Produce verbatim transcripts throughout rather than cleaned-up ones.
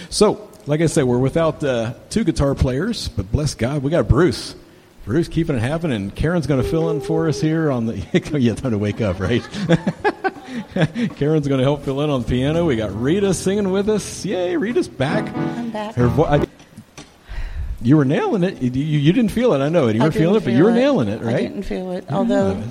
So, like I said, we're without uh, two guitar players, but bless God, we got Bruce. Bruce keeping it happening, and Karen's going to fill in for us here on the... yeah, time to wake up, right? Karen's going to help fill in on the piano. We got Rita singing with us. Yay, Rita's back. I'm back. Her vo- I, you were nailing it. You, you, you didn't feel it, I know it. You I weren't feeling it, but you were it. nailing it, right? I didn't feel it, although...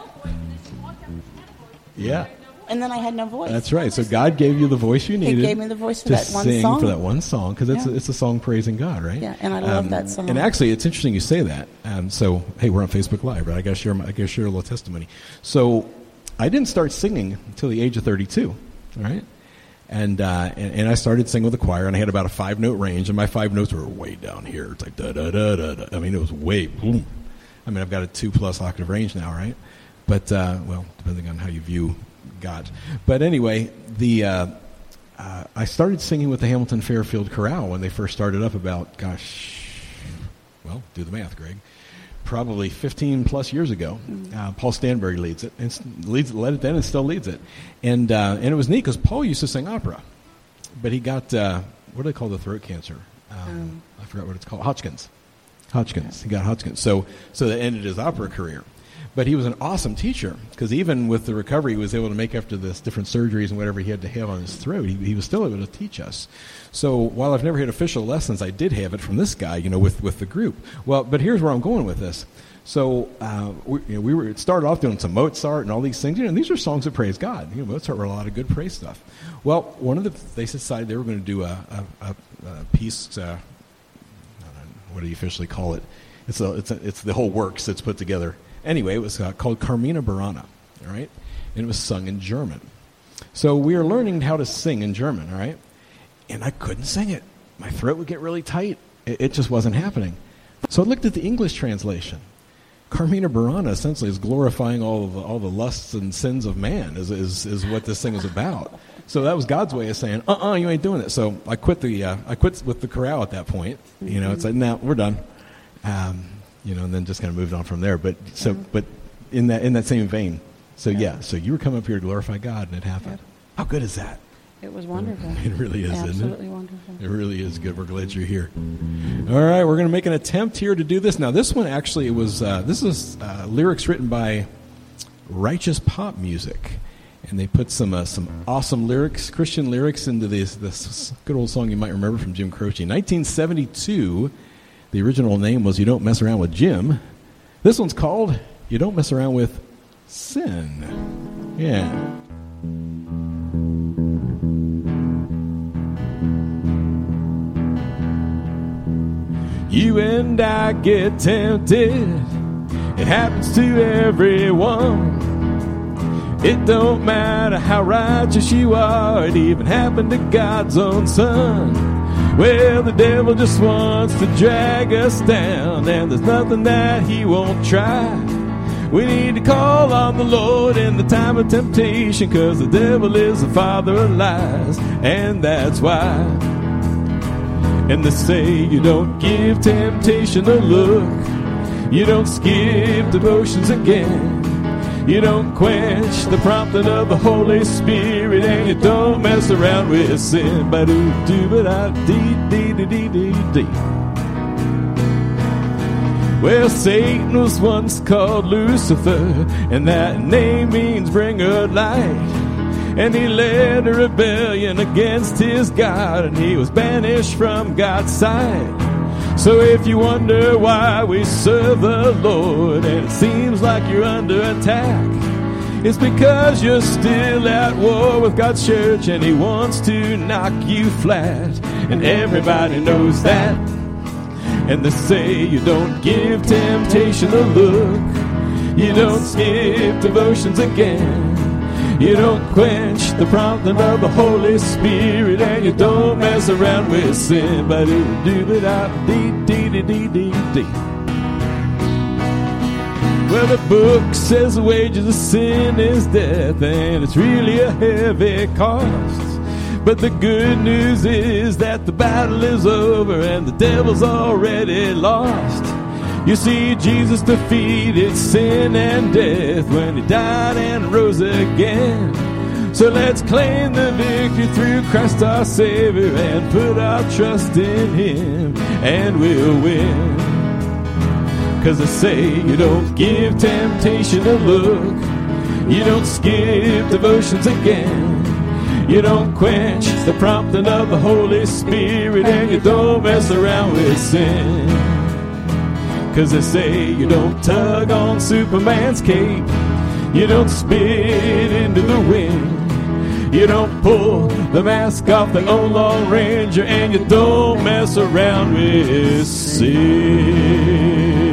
Yeah. And then I had no voice. That's right. So God gave you the voice you needed. He gave me the voice for to that one sing song. for that one song, because it's, Yeah. a, it's a song praising God, right? Yeah, and I love that song. And actually, it's interesting you say that. Um, so, hey, we're on Facebook Live, right? I got to share my, I got to share a little testimony. So, I didn't start singing until the age of thirty-two, all right? And, uh, and and I started singing with the choir, and I had about a five-note range, and my five notes were way down here. It's like da-da-da-da-da. I mean, it was way, boom. I mean, I've got a two-plus octave range now, right? But, uh, well, depending on how you view God. But anyway, the uh, uh, I started singing with the Hamilton Fairfield Chorale when they first started up about, gosh, well, do the math, Greg, probably fifteen plus years ago. Mm-hmm. Uh, Paul Stanbury leads it, and leads, led it then and still leads it. And uh, and it was neat because Paul used to sing opera, but he got, uh, what do they call the throat cancer? Um, um. I forgot what it's called. Hodgkin's. Hodgkin's. He got Hodgkin's. So, so that ended his opera career. But he was an awesome teacher, because even with the recovery he was able to make after this different surgeries and whatever he had to have on his throat, he, he was still able to teach us. So while I've never had official lessons, I did have it from this guy, you know, with, with the group. Well, but here's where I'm going with this. So uh, we, you know, we were it started off doing some Mozart and all these things, you know, and these are songs that praise God. You know, Mozart wrote a lot of good praise stuff. Well, one of the they decided they were going to do a, a, a, a piece. Uh, what do you officially call it? It's a, it's a, it's the whole works that's put together. Anyway, it was uh, called Carmina Burana, all right? And it was sung in German. So we were learning how to sing in German, all right? And I couldn't sing it. My throat would get really tight. It, it just wasn't happening. So I looked at the English translation. Carmina Burana essentially is glorifying all of the, all the lusts and sins of man is, is, is what this thing is about. So that was God's way of saying, uh-uh, you ain't doing it. So I quit the uh, I quit with the chorale at that point. You know, it's like, no, we're done. Um You know, and then just kind of moved on from there. But so, mm-hmm. but in that in that same vein, so yeah. yeah, so you were coming up here to glorify God, and it happened. Yep. How good is that? It was wonderful. It really is, Absolutely isn't it? Absolutely wonderful. It really is good. We're glad you're here. All right, we're going to make an attempt here to do this. Now, this one actually it was uh, this is uh, lyrics written by Righteous Pop Music, and they put some uh, some awesome lyrics, Christian lyrics, into this this good old song you might remember from Jim Croce, nineteen seventy-two. The original name was You Don't Mess Around with Jim. This one's called You Don't Mess Around with Sin. Yeah. You and I get tempted. It happens to everyone. It don't matter how righteous you are. It even happened to God's own Son. Well, the devil just wants to drag us down, and there's nothing that he won't try. We need to call on the Lord in the time of temptation, 'cause the devil is the father of lies, and that's why. And they say you don't give temptation a look, you don't skip devotions again, you don't quench the prompting of the Holy Spirit, and you don't mess around with sin. Ba-do-do-ba-da-dee-dee-dee-dee-dee. Well, Satan was once called Lucifer, and that name means bringer of light. And he led a rebellion against his God, and he was banished from God's sight. So if you wonder why we serve the Lord and it seems like you're under attack, it's because you're still at war with God's church and he wants to knock you flat. And everybody knows that. And they say you don't give temptation a look, you don't skip devotions again, you don't quench the prompting of the Holy Spirit, and you don't mess around with sin. But it will do it out, dee dee dee dee dee dee. Well, the book says the wages of sin is death, and it's really a heavy cost. But the good news is that the battle is over and the devil's already lost. You see, Jesus defeated sin and death when he died and rose again. So let's claim the victory through Christ our Savior and put our trust in Him, and we'll win. 'Cause I say you don't give temptation a look, you don't skip devotions again, you don't quench the prompting of the Holy Spirit, and you don't mess around with sin. 'Cause they say you don't tug on Superman's cape, you don't spit into the wind, you don't pull the mask off the old Lone Ranger, and you don't mess around with sin.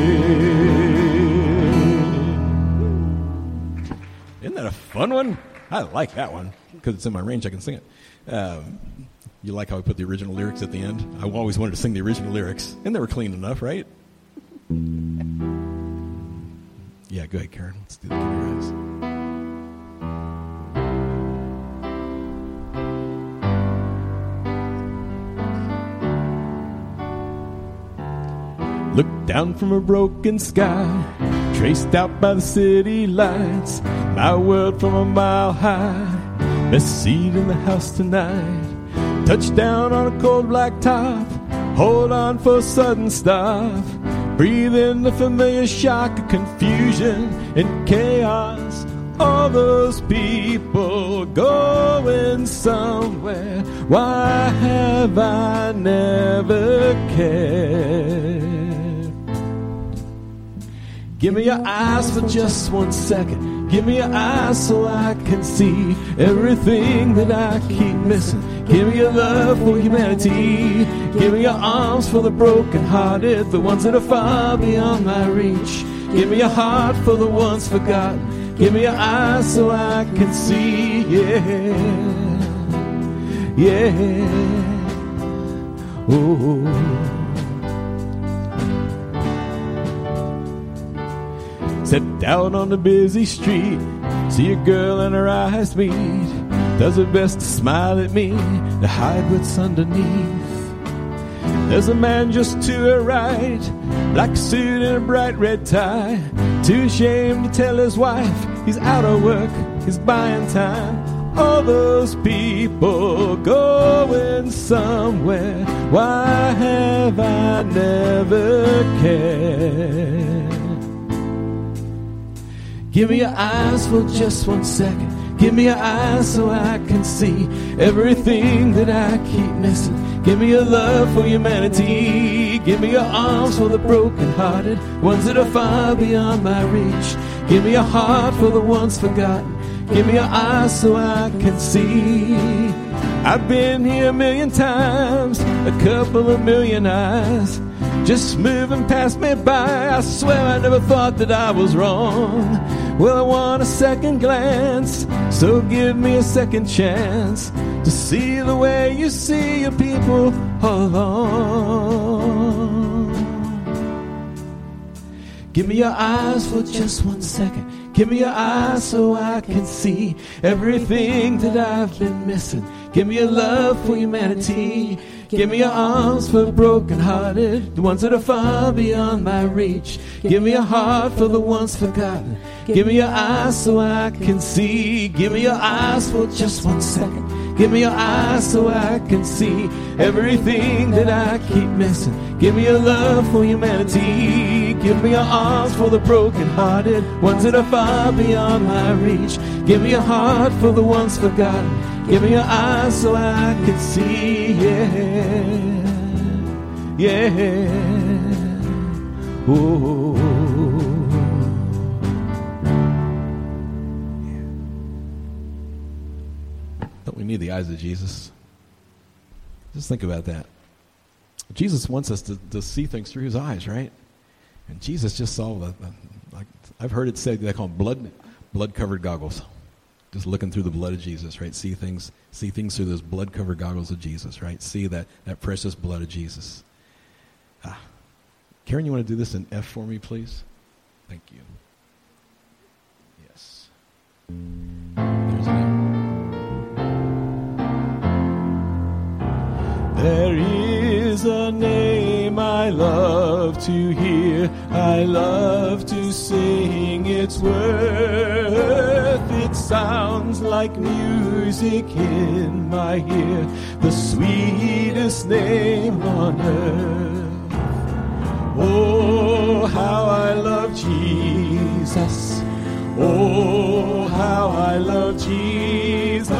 Isn't that a fun one? I like that one because it's in my range. I can sing it. Um, you like how I put the original lyrics at the end? I always wanted to sing the original lyrics, and they were clean enough, right? Yeah, go ahead, Karen. Let's do the Keep Your Eyes. Look down from a broken sky, traced out by the city lights, my world from a mile high, best seat in the house tonight. Touchdown on a cold black top, hold on for a sudden stop, breathe in the familiar shock of confusion and chaos. All those people going somewhere, why have I never cared? Give me your eyes for just one second. Give me your eyes so I can see everything that I keep missing. Give me your love for humanity. Give me your arms for the brokenhearted, the ones that are far beyond my reach. Give me your heart for the ones forgotten. Give me your eyes so I can see, yeah, yeah, oh. Sit down on the busy street, see a girl and her eyes meet, does her best to smile at me, to hide what's underneath. There's a man just to her right, black suit and a bright red tie, too ashamed to tell his wife he's out of work, he's buying time. All those people going somewhere, why have I never cared? Give me your eyes for just one second. Give me your eyes so I can see everything that I keep missing. Give me your love for humanity. Give me your arms for the brokenhearted, ones that are far beyond my reach. Give me your heart for the ones forgotten. Give me your eyes so I can see. I've been here a million times, a couple of million eyes, just moving past me by. I swear I never thought that I was wrong. Well, I want a second glance, so give me a second chance to see the way you see your people all along. Give me your eyes for just one second. Give me your eyes so I can see everything that I've been missing. Give me your love for humanity. Give me your arms for the brokenhearted, the ones that are far beyond my reach. Give me your heart for the ones forgotten. Give me your eyes so I can see. Give me your eyes for just one second. Give me your eyes so I can see everything that I keep missing. Give me your love for humanity. Give me your arms for the brokenhearted, ones that are far beyond my reach. Give me your heart for the ones forgotten. Give me your eyes so I can see, yeah, yeah, oh. Don't we need the eyes of Jesus? Just think about that. Jesus wants us to, to see things through his eyes, right? And Jesus just saw, the, the, like I've heard it said, they call them blood, blood-covered goggles. Just looking through the blood of Jesus, right? See things, see things through those blood-covered goggles of Jesus, right? See that, that precious blood of Jesus. Ah. Karen, you want to do this in F for me, please? Thank you. Yes. There's an F. There is a name I love to hear, I love to sing its worth, its sounds like music in my ear, the sweetest name on earth. Oh, how I love Jesus. Oh, how I love Jesus.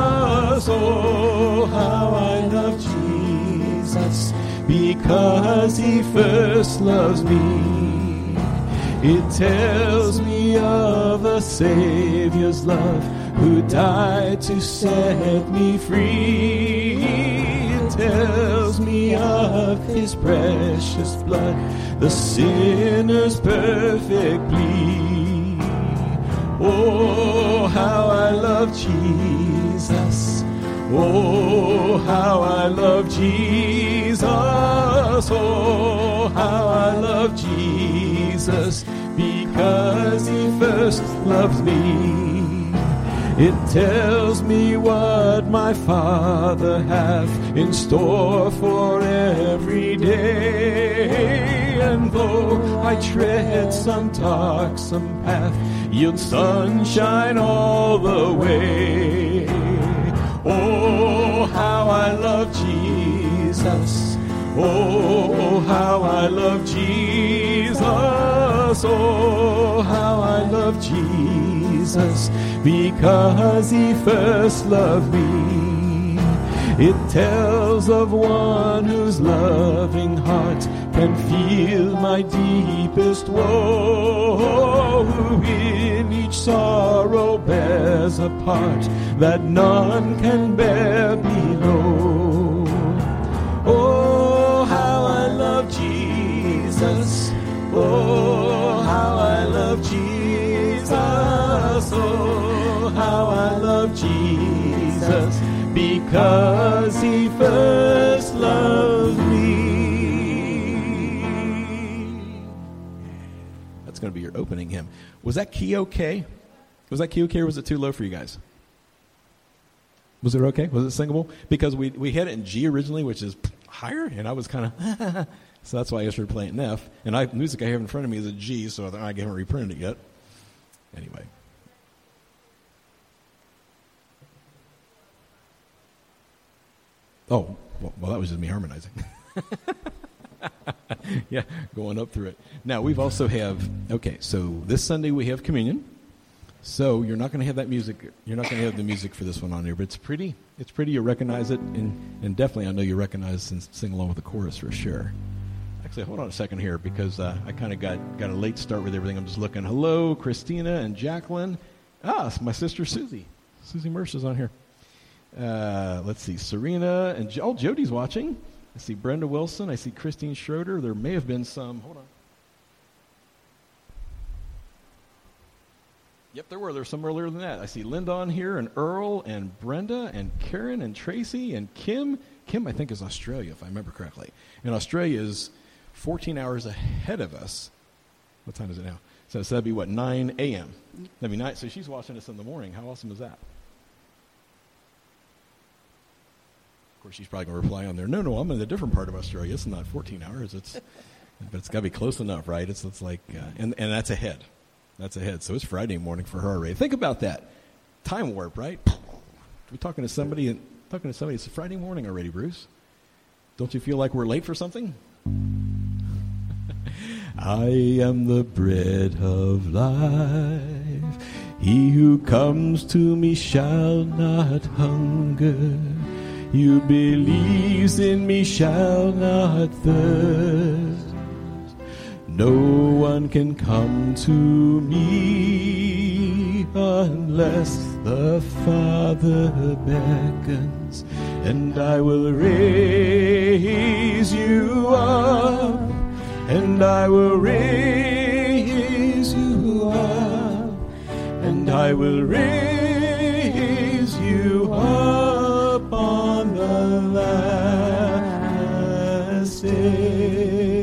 Oh, how I love Jesus, because he first loves me. It tells me of a Savior's love who died to set me free. It tells me of his precious blood, the sinner's perfect plea. Oh, how I love Jesus. Oh, how I love Jesus. Oh, how I love Jesus, because he first loves me. It tells me what my Father hath in store for every day. And though I tread some darksome path, yield sunshine all the way. Oh, how I love Jesus. Oh, how I love Jesus. Oh, how I love Jesus, because he first loved me. It tells of one whose loving heart can feel my deepest woe, who in each sorrow bears a part that none can bear below. Oh, how I love Jesus. Oh, how I love Jesus. Oh, how I love Jesus, because he first loved me. That's going to be your opening hymn. Was that key okay? Was that key okay, or was it too low for you guys? Was it okay? Was it singable? Because we we had it in G originally, which is higher, and I was kind of... So that's why I started playing it in F. And I, music I have in front of me is a G, so I haven't reprinted it yet. Anyway. Oh, well, well that was just me harmonizing. Yeah, going up through it. Now, we've also have, okay, so this Sunday we have communion. So you're not going to have that music, you're not going to have the music for this one on here, but it's pretty, it's pretty, you recognize it, and, and definitely I know you recognize and sing along with the chorus for sure. Actually, hold on a second here, because uh, I kind of got, got a late start with everything. I'm just looking. Hello, Christina and Jacqueline. Ah, it's my sister Susie. Susie Mercer's on here. Uh, let's see, Serena and jo- oh, Jody's watching. I see Brenda Wilson. I see Christine Schroeder. There may have been some. Hold on. Yep, there were. There's some earlier than that. I see Linda on here, and Earl, and Brenda, and Karen, and Tracy, and Kim. Kim, I think, is Australia, if I remember correctly. And Australia is fourteen hours ahead of us. What time is it now? So, so that'd be, what, nine a.m.? That'd be nine. So she's watching us in the morning. How awesome is that? Of course, she's probably going to reply on there, no, no, I'm in a different part of Australia. It's not fourteen hours. It's, but it's got to be close enough, right? It's, it's like, uh, and, and that's ahead. That's ahead. So it's Friday morning for her already. Think about that. Time warp, right? We're talking to somebody, and talking to somebody, it's Friday morning already, Bruce. Don't you feel like we're late for something? I am the bread of life. He who comes to me shall not hunger. Who believes in me shall not thirst. No one can come to me unless the Father beckons, and I will raise you up, and I will raise you up, and I will raise you up on the last day.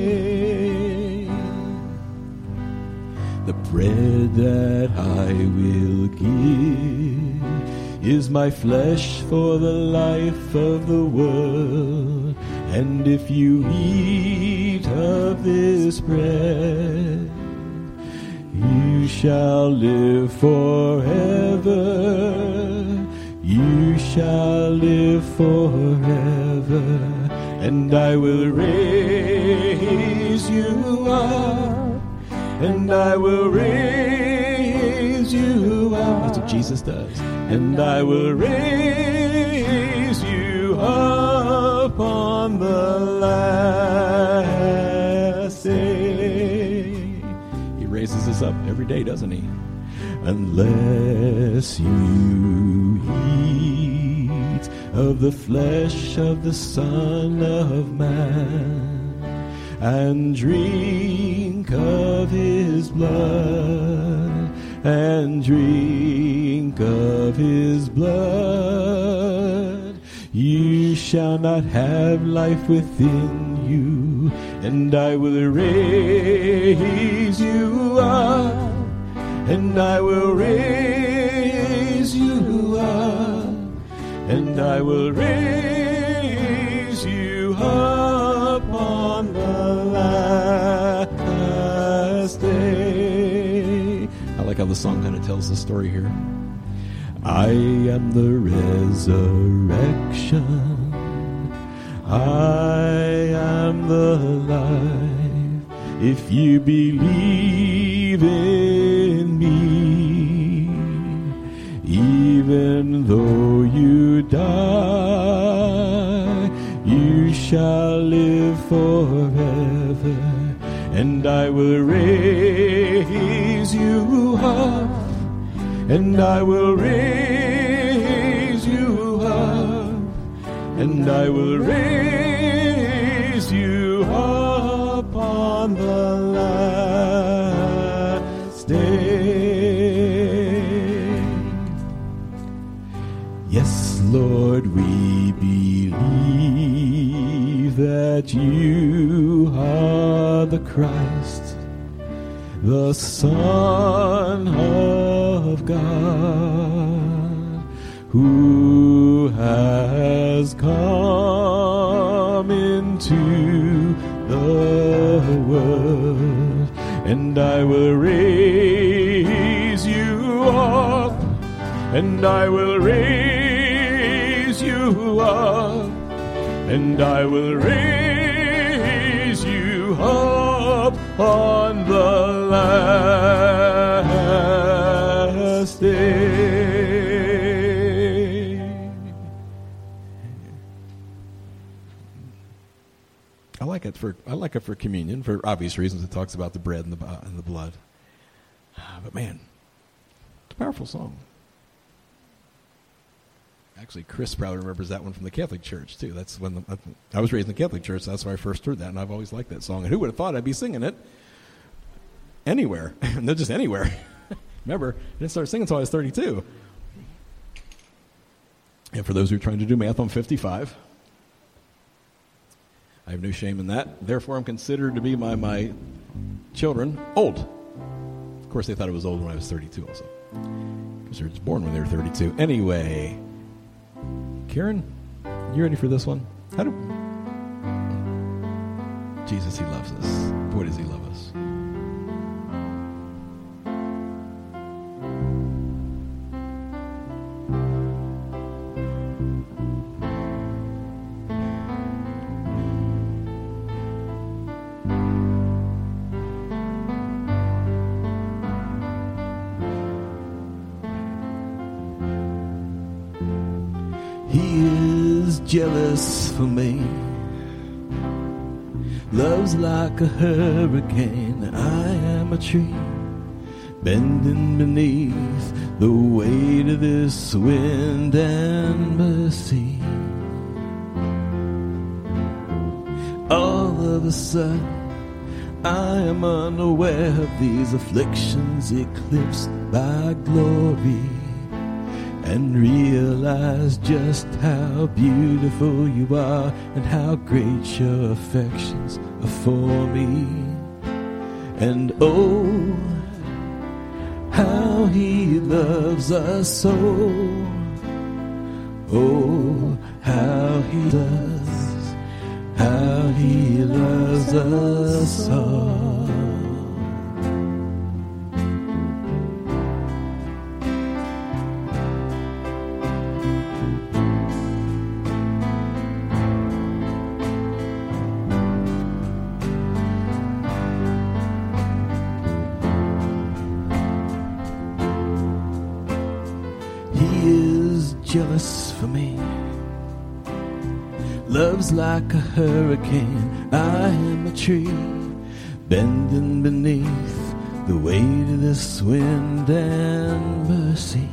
The bread that I will give is my flesh for the life of the world. And if you eat of this bread, you You shall live forever. You shall live forever. And I will raise you up. And I will raise you up. That's what Jesus does. And I will raise you up on the last day. He raises us up every day, doesn't he? Unless you eat of the flesh of the Son of Man and drink of his blood, and drink of his blood, you shall not have life within you. And I will raise you up, and I will raise you up, and I will raise you up on the last day. I like how the song kind of tells the story here. I am the resurrection. I am the life. If you believe in me, even though you die, you shall live forever. And I will raise you up, and I will raise you up, and I will raise you up on the last day. Yes, Lord, we believe that you are the Christ, the Son of God, who has come into the world. And I will raise you up, and I will raise you up, and I will raise you up on the last day. I like it for I like it for communion for obvious reasons. It talks about the bread and the uh, and the blood. But man, it's a powerful song. Actually, Chris probably remembers that one from the Catholic Church too. That's when the, I was raised in the Catholic Church. So that's where I first heard that, and I've always liked that song. And who would have thought I'd be singing it anywhere? Not just anywhere. Remember, I didn't start singing until I was thirty-two. And for those who are trying to do math, I'm fifty-five. I have no shame in that. Therefore, I'm considered to be by my children old. Of course, they thought I was old when I was thirty-two also. Because they were just born when they were thirty-two. Anyway, Karen, you ready for this one? How do... Jesus, he loves us. Boy, does he love us. Jealous for me, love's like a hurricane. I am a tree bending beneath the weight of this wind and mercy. All of a sudden I am unaware of these afflictions eclipsed by glory, and realize just how beautiful you are and how great your affections are for me. And oh, how he loves us so. Oh, how he does, how he loves us all. jealous for me. Love's like a hurricane, I am a tree, bending beneath the weight of this wind and mercy.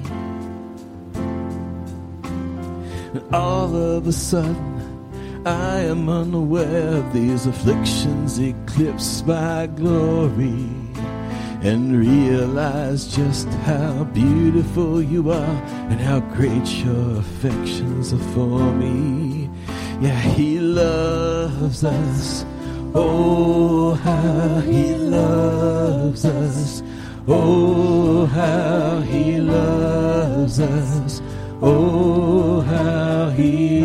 And all of a sudden, I am unaware of these afflictions eclipsed by glory, and realize just how beautiful you are and how great your affections are for me. Yeah, he loves us. Oh, how he loves us. Oh, how he loves us. Oh, how he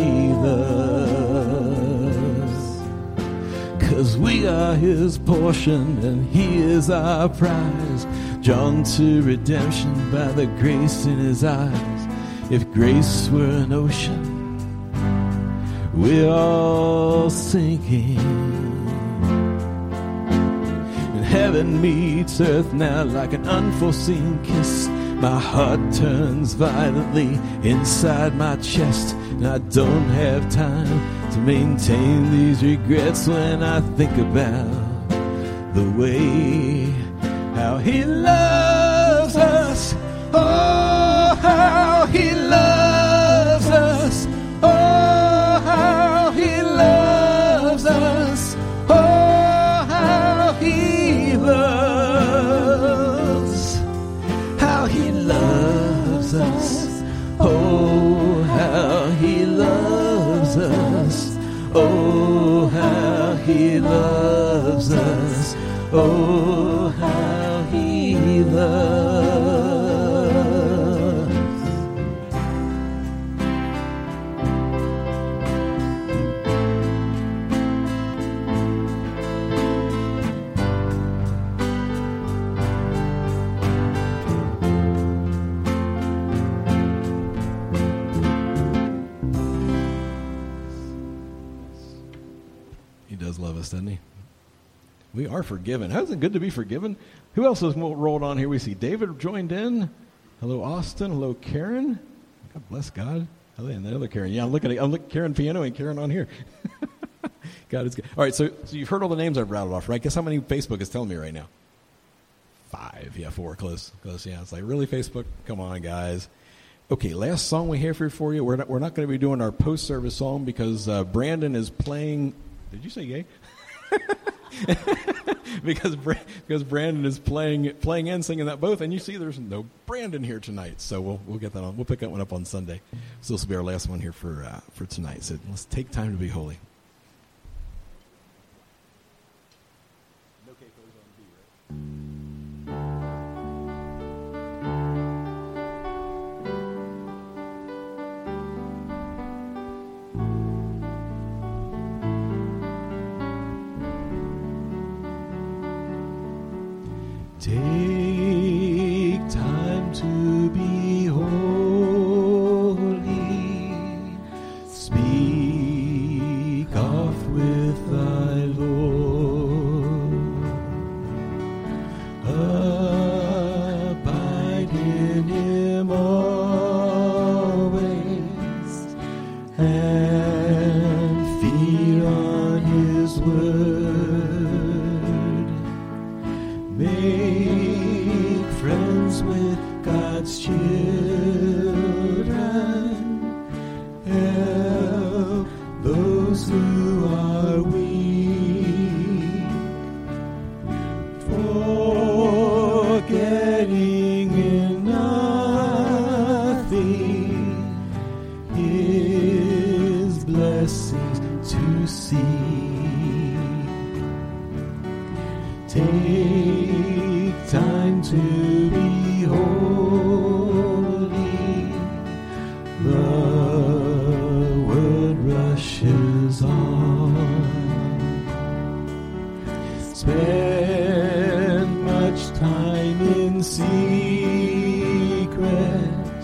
loves. 'Cause we are his portion and he is our prize, drawn to redemption by the grace in his eyes. If grace were an ocean, we're all sinking. And heaven meets earth now like an unforeseen kiss. My heart turns violently inside my chest, and I don't have time to maintain these regrets when I think about the way how he loves us. Oh, how he loves us. Oh, how he loves us. Oh, how he loves. How he loves us. Oh, how he loves us. Oh, how he loves us. Oh, how he loves. He does love us, doesn't he? We are forgiven. How's it good to be forgiven? Who else has rolled on here? We see David joined in. Hello, Austin. Hello, Karen. God bless God. Hello, and the other Karen. Yeah, I'm looking at I'm looking, Karen piano and Karen on here. God is good. All right, so, so you've heard all the names I've rattled off, right? Guess how many Facebook is telling me right now? Five. Yeah, four. Close. Close. Yeah, it's like, really, Facebook? Come on, guys. Okay, last song we have here for you. We're not, we're not going to be doing our post-service song because uh, Brandon is playing. Did you say gay? because because Brandon is playing playing and singing that both, and you see there's no Brandon here tonight, so we'll we'll get that on. We'll pick that one up on Sunday. So this will be our last one here for uh, for tonight. So let's take time to be holy. No K goes on B, right? Take time to be holy. Speak oft with thy Lord. Abide in him always and feed on his word. Make friends with God's children. Help those who are weak. Forgetting in nothing his blessings to see. Take time to be holy. The world rushes on. Spend much time in secret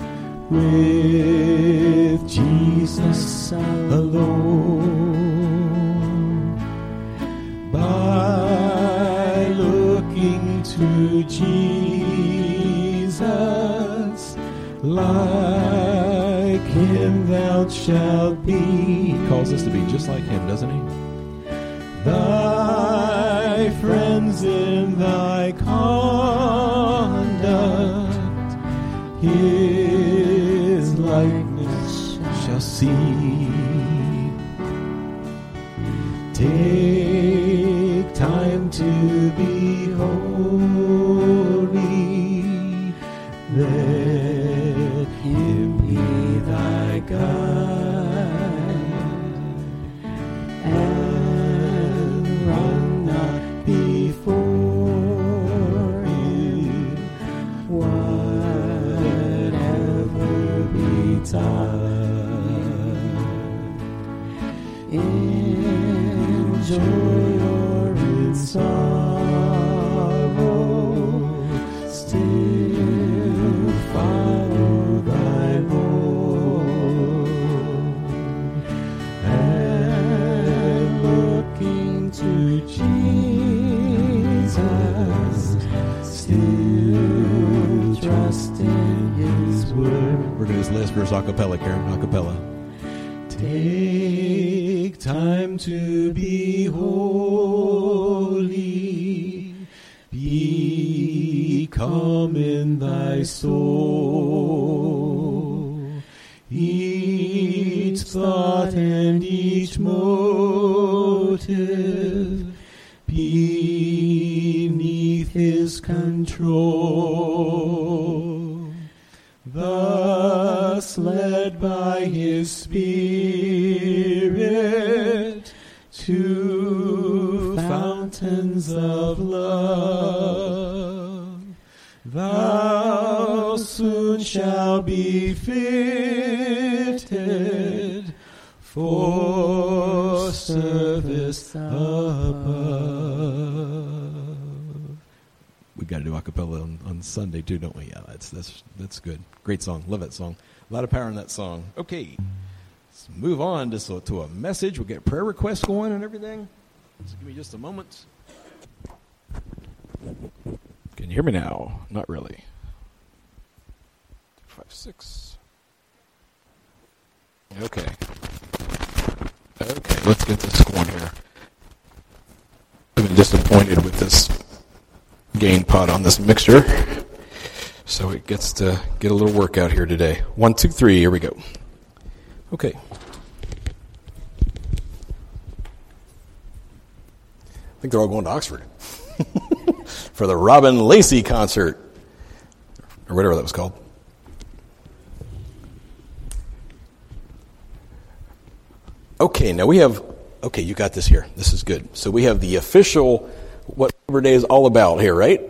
with Jesus alone. By looking to Jesus, life and thou shalt be. He calls us to be just like him, doesn't he? Thy friends in thy conduct, his likeness shall see. Take time to be holy, let him be thy guide, and run not before him, whatever betide. Enjoy or in sorrow, still follow thy Lord, and looking to Jesus, still trust in his word. We're going to do this last verse a cappella, Karen, a cappella. Take time to be holy, be calm in thy soul, each thought and each motive beneath his control. Thus led by his Spirit to fountains of love, thou soon shalt be fitted for service above. We got to do a cappella on, on Sunday too, don't we? Yeah, that's that's that's good. Great song. Love that song. A lot of power in that song. Okay, let's move on to, to a message. We'll get prayer requests going and everything. Just give me just a moment. Can you hear me now? Not really. Five, six. Okay. Okay, let's get this going here. I've been disappointed with this gain pot on this mixture, so it gets to get a little workout here today. One, two, three, here we go. Okay. I think they're all going to Oxford for the Robin Lacey concert, or whatever that was called. Okay, now we have, okay, you got this here. This is good. So we have the official, what Labor Day is all about here, right?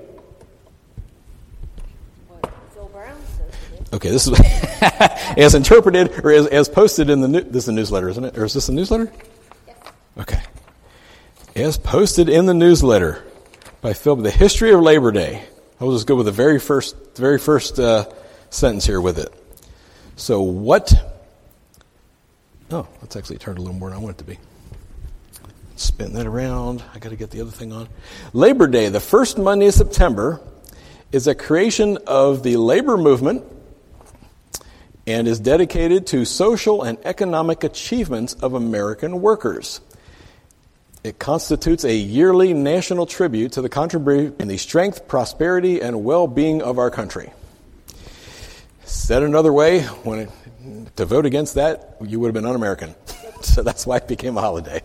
What Phil Brown says. Okay, this is as interpreted or as, as posted in the new, this is a newsletter, isn't it? Or is this a newsletter? Yes. Okay. As posted in the newsletter by Phil, the history of Labor Day. I'll just go with the very first, the very first uh, sentence here with it. So what? Oh, let's actually turn it a little more than I want it to be. Spin that around. I got to get the other thing on. Labor Day, the first Monday of September, is a creation of the labor movement and is dedicated to social and economic achievements of American workers. It constitutes a yearly national tribute to the contribution in the strength, prosperity, and well-being of our country. Said another way, when it, to vote against that, you would have been un-American. So that's why it became a holiday.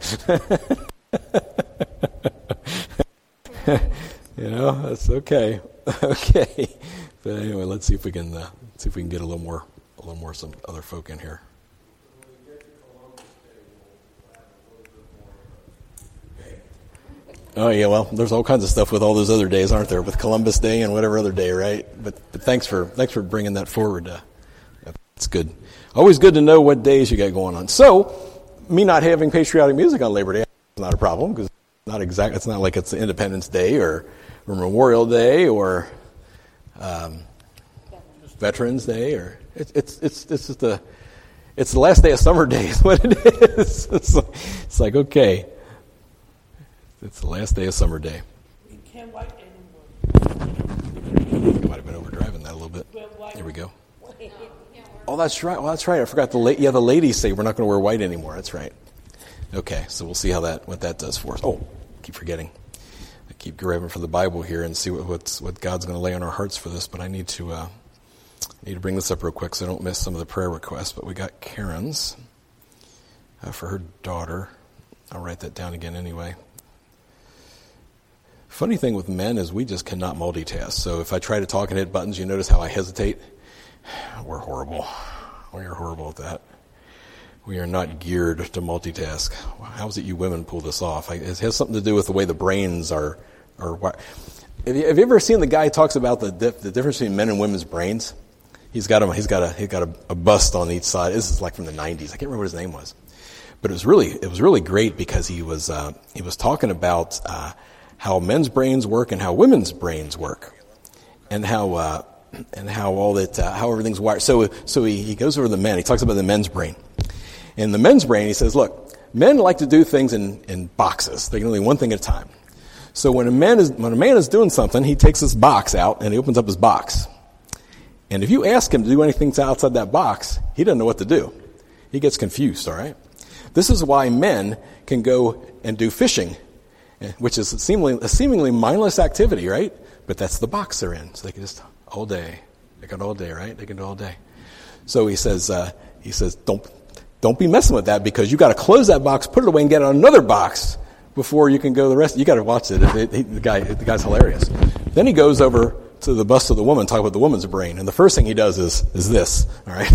You know, that's okay. Okay. But anyway, let's see if we can uh, see if we can get a little more, a little more some other folk in here. Oh yeah, well, there's all kinds of stuff with all those other days, aren't there? With Columbus Day and whatever other day, right? But, but thanks for thanks for bringing that forward. Uh, that's good. Always good to know what days you got going on. So, me not having patriotic music on Labor Day is not a problem because it's not exact. It's not like it's Independence Day or, or Memorial Day or um, Veterans Day or it, it's it's it's just the it's the last day of summer day is what it is. It's like, it's like okay. It's the last day of summer day. You can't write anymore. I might have been overdriving that a little bit. There we go. Oh, that's right. Well, that's right. I forgot the la- yeah, the ladies say we're not going to wear white anymore. That's right. Okay, so we'll see how that what that does for us. Oh, I keep forgetting. I keep grabbing for the Bible here and see what what's, what God's going to lay on our hearts for this. But I need to uh, need to bring this up real quick so I don't miss some of the prayer requests. But we got Karen's uh, for her daughter. I'll write that down again anyway. Funny thing with men is we just cannot multitask. So if I try to talk and hit buttons, you notice how I hesitate? We're horrible. We are horrible at that. We are not geared to multitask. How is it you women pull this off? It has something to do with the way the brains are. are have, you, have you ever seen the guy who talks about the, the difference between men and women's brains? He's got a, he's got a, he's got a, a bust on each side. This is like from the nineties. I can't remember what his name was. But it was really, it was really great because he was, uh, he was talking about uh, how men's brains work and how women's brains work, and how, uh, and how all that, uh, how everything's wired. So, so he, he goes over the men. He talks about the men's brain. In the men's brain, he says, look, men like to do things in, in boxes. They can only do one thing at a time. So when a man is, when a man is doing something, he takes this box out and he opens up his box. And if you ask him to do anything outside that box, he doesn't know what to do. He gets confused, all right? This is why men can go and do fishing, which is a seemingly, a seemingly mindless activity, right? But that's the box they're in. So they can just, all day. They can all day, right? They can do all day. So he says, uh, he says, don't, don't be messing with that because you got to close that box, put it away, and get another box before you can go the rest. You got to watch it. it, it, it the guy, the guy's hilarious. Then he goes over to the bust of the woman, talk about the woman's brain, and the first thing he does is is this. All right.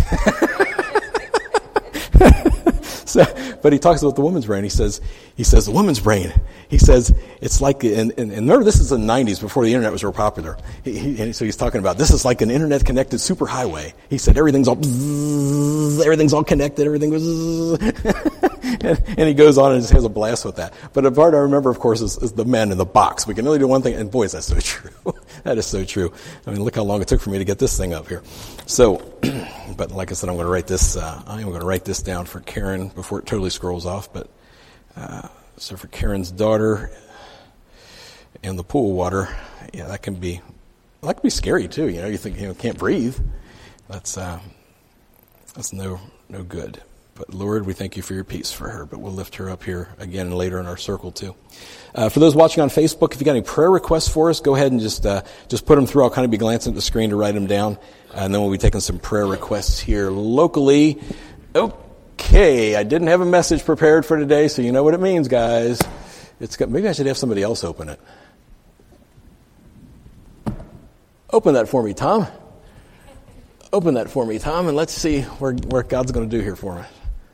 So, but he talks about the woman's brain. He says, he says the woman's brain. He says it's like, and, and, and remember, this is the nineties before the internet was real popular. He, he, and so he's talking about this is like an internet-connected superhighway. He said everything's all, bzzz, everything's all connected, everything was, and, and he goes on and just has a blast with that. But the part I remember, of course, is, is the men in the box. We can only do one thing, and boys, that's so true. That is so true. I mean, look how long it took for me to get this thing up here. So, but like I said, I'm going to write this. Uh, I am going to write this down for Karen before it totally scrolls off. But uh, so for Karen's daughter and the pool water, yeah, that can be that can be scary too. You know, you think you know can't breathe. That's uh, that's no no good. But Lord, we thank you for your peace for her. But we'll lift her up here again later in our circle too. Uh, for those watching on Facebook, if you got any prayer requests for us, go ahead and just uh, just put them through. I'll kind of be glancing at the screen to write them down, and then we'll be taking some prayer requests here locally. Okay, I didn't have a message prepared for today, so you know what it means, guys. It's got, maybe I should have somebody else open it. Open that for me, Tom. Open that for me, Tom, and let's see where, where God's going to do here for me.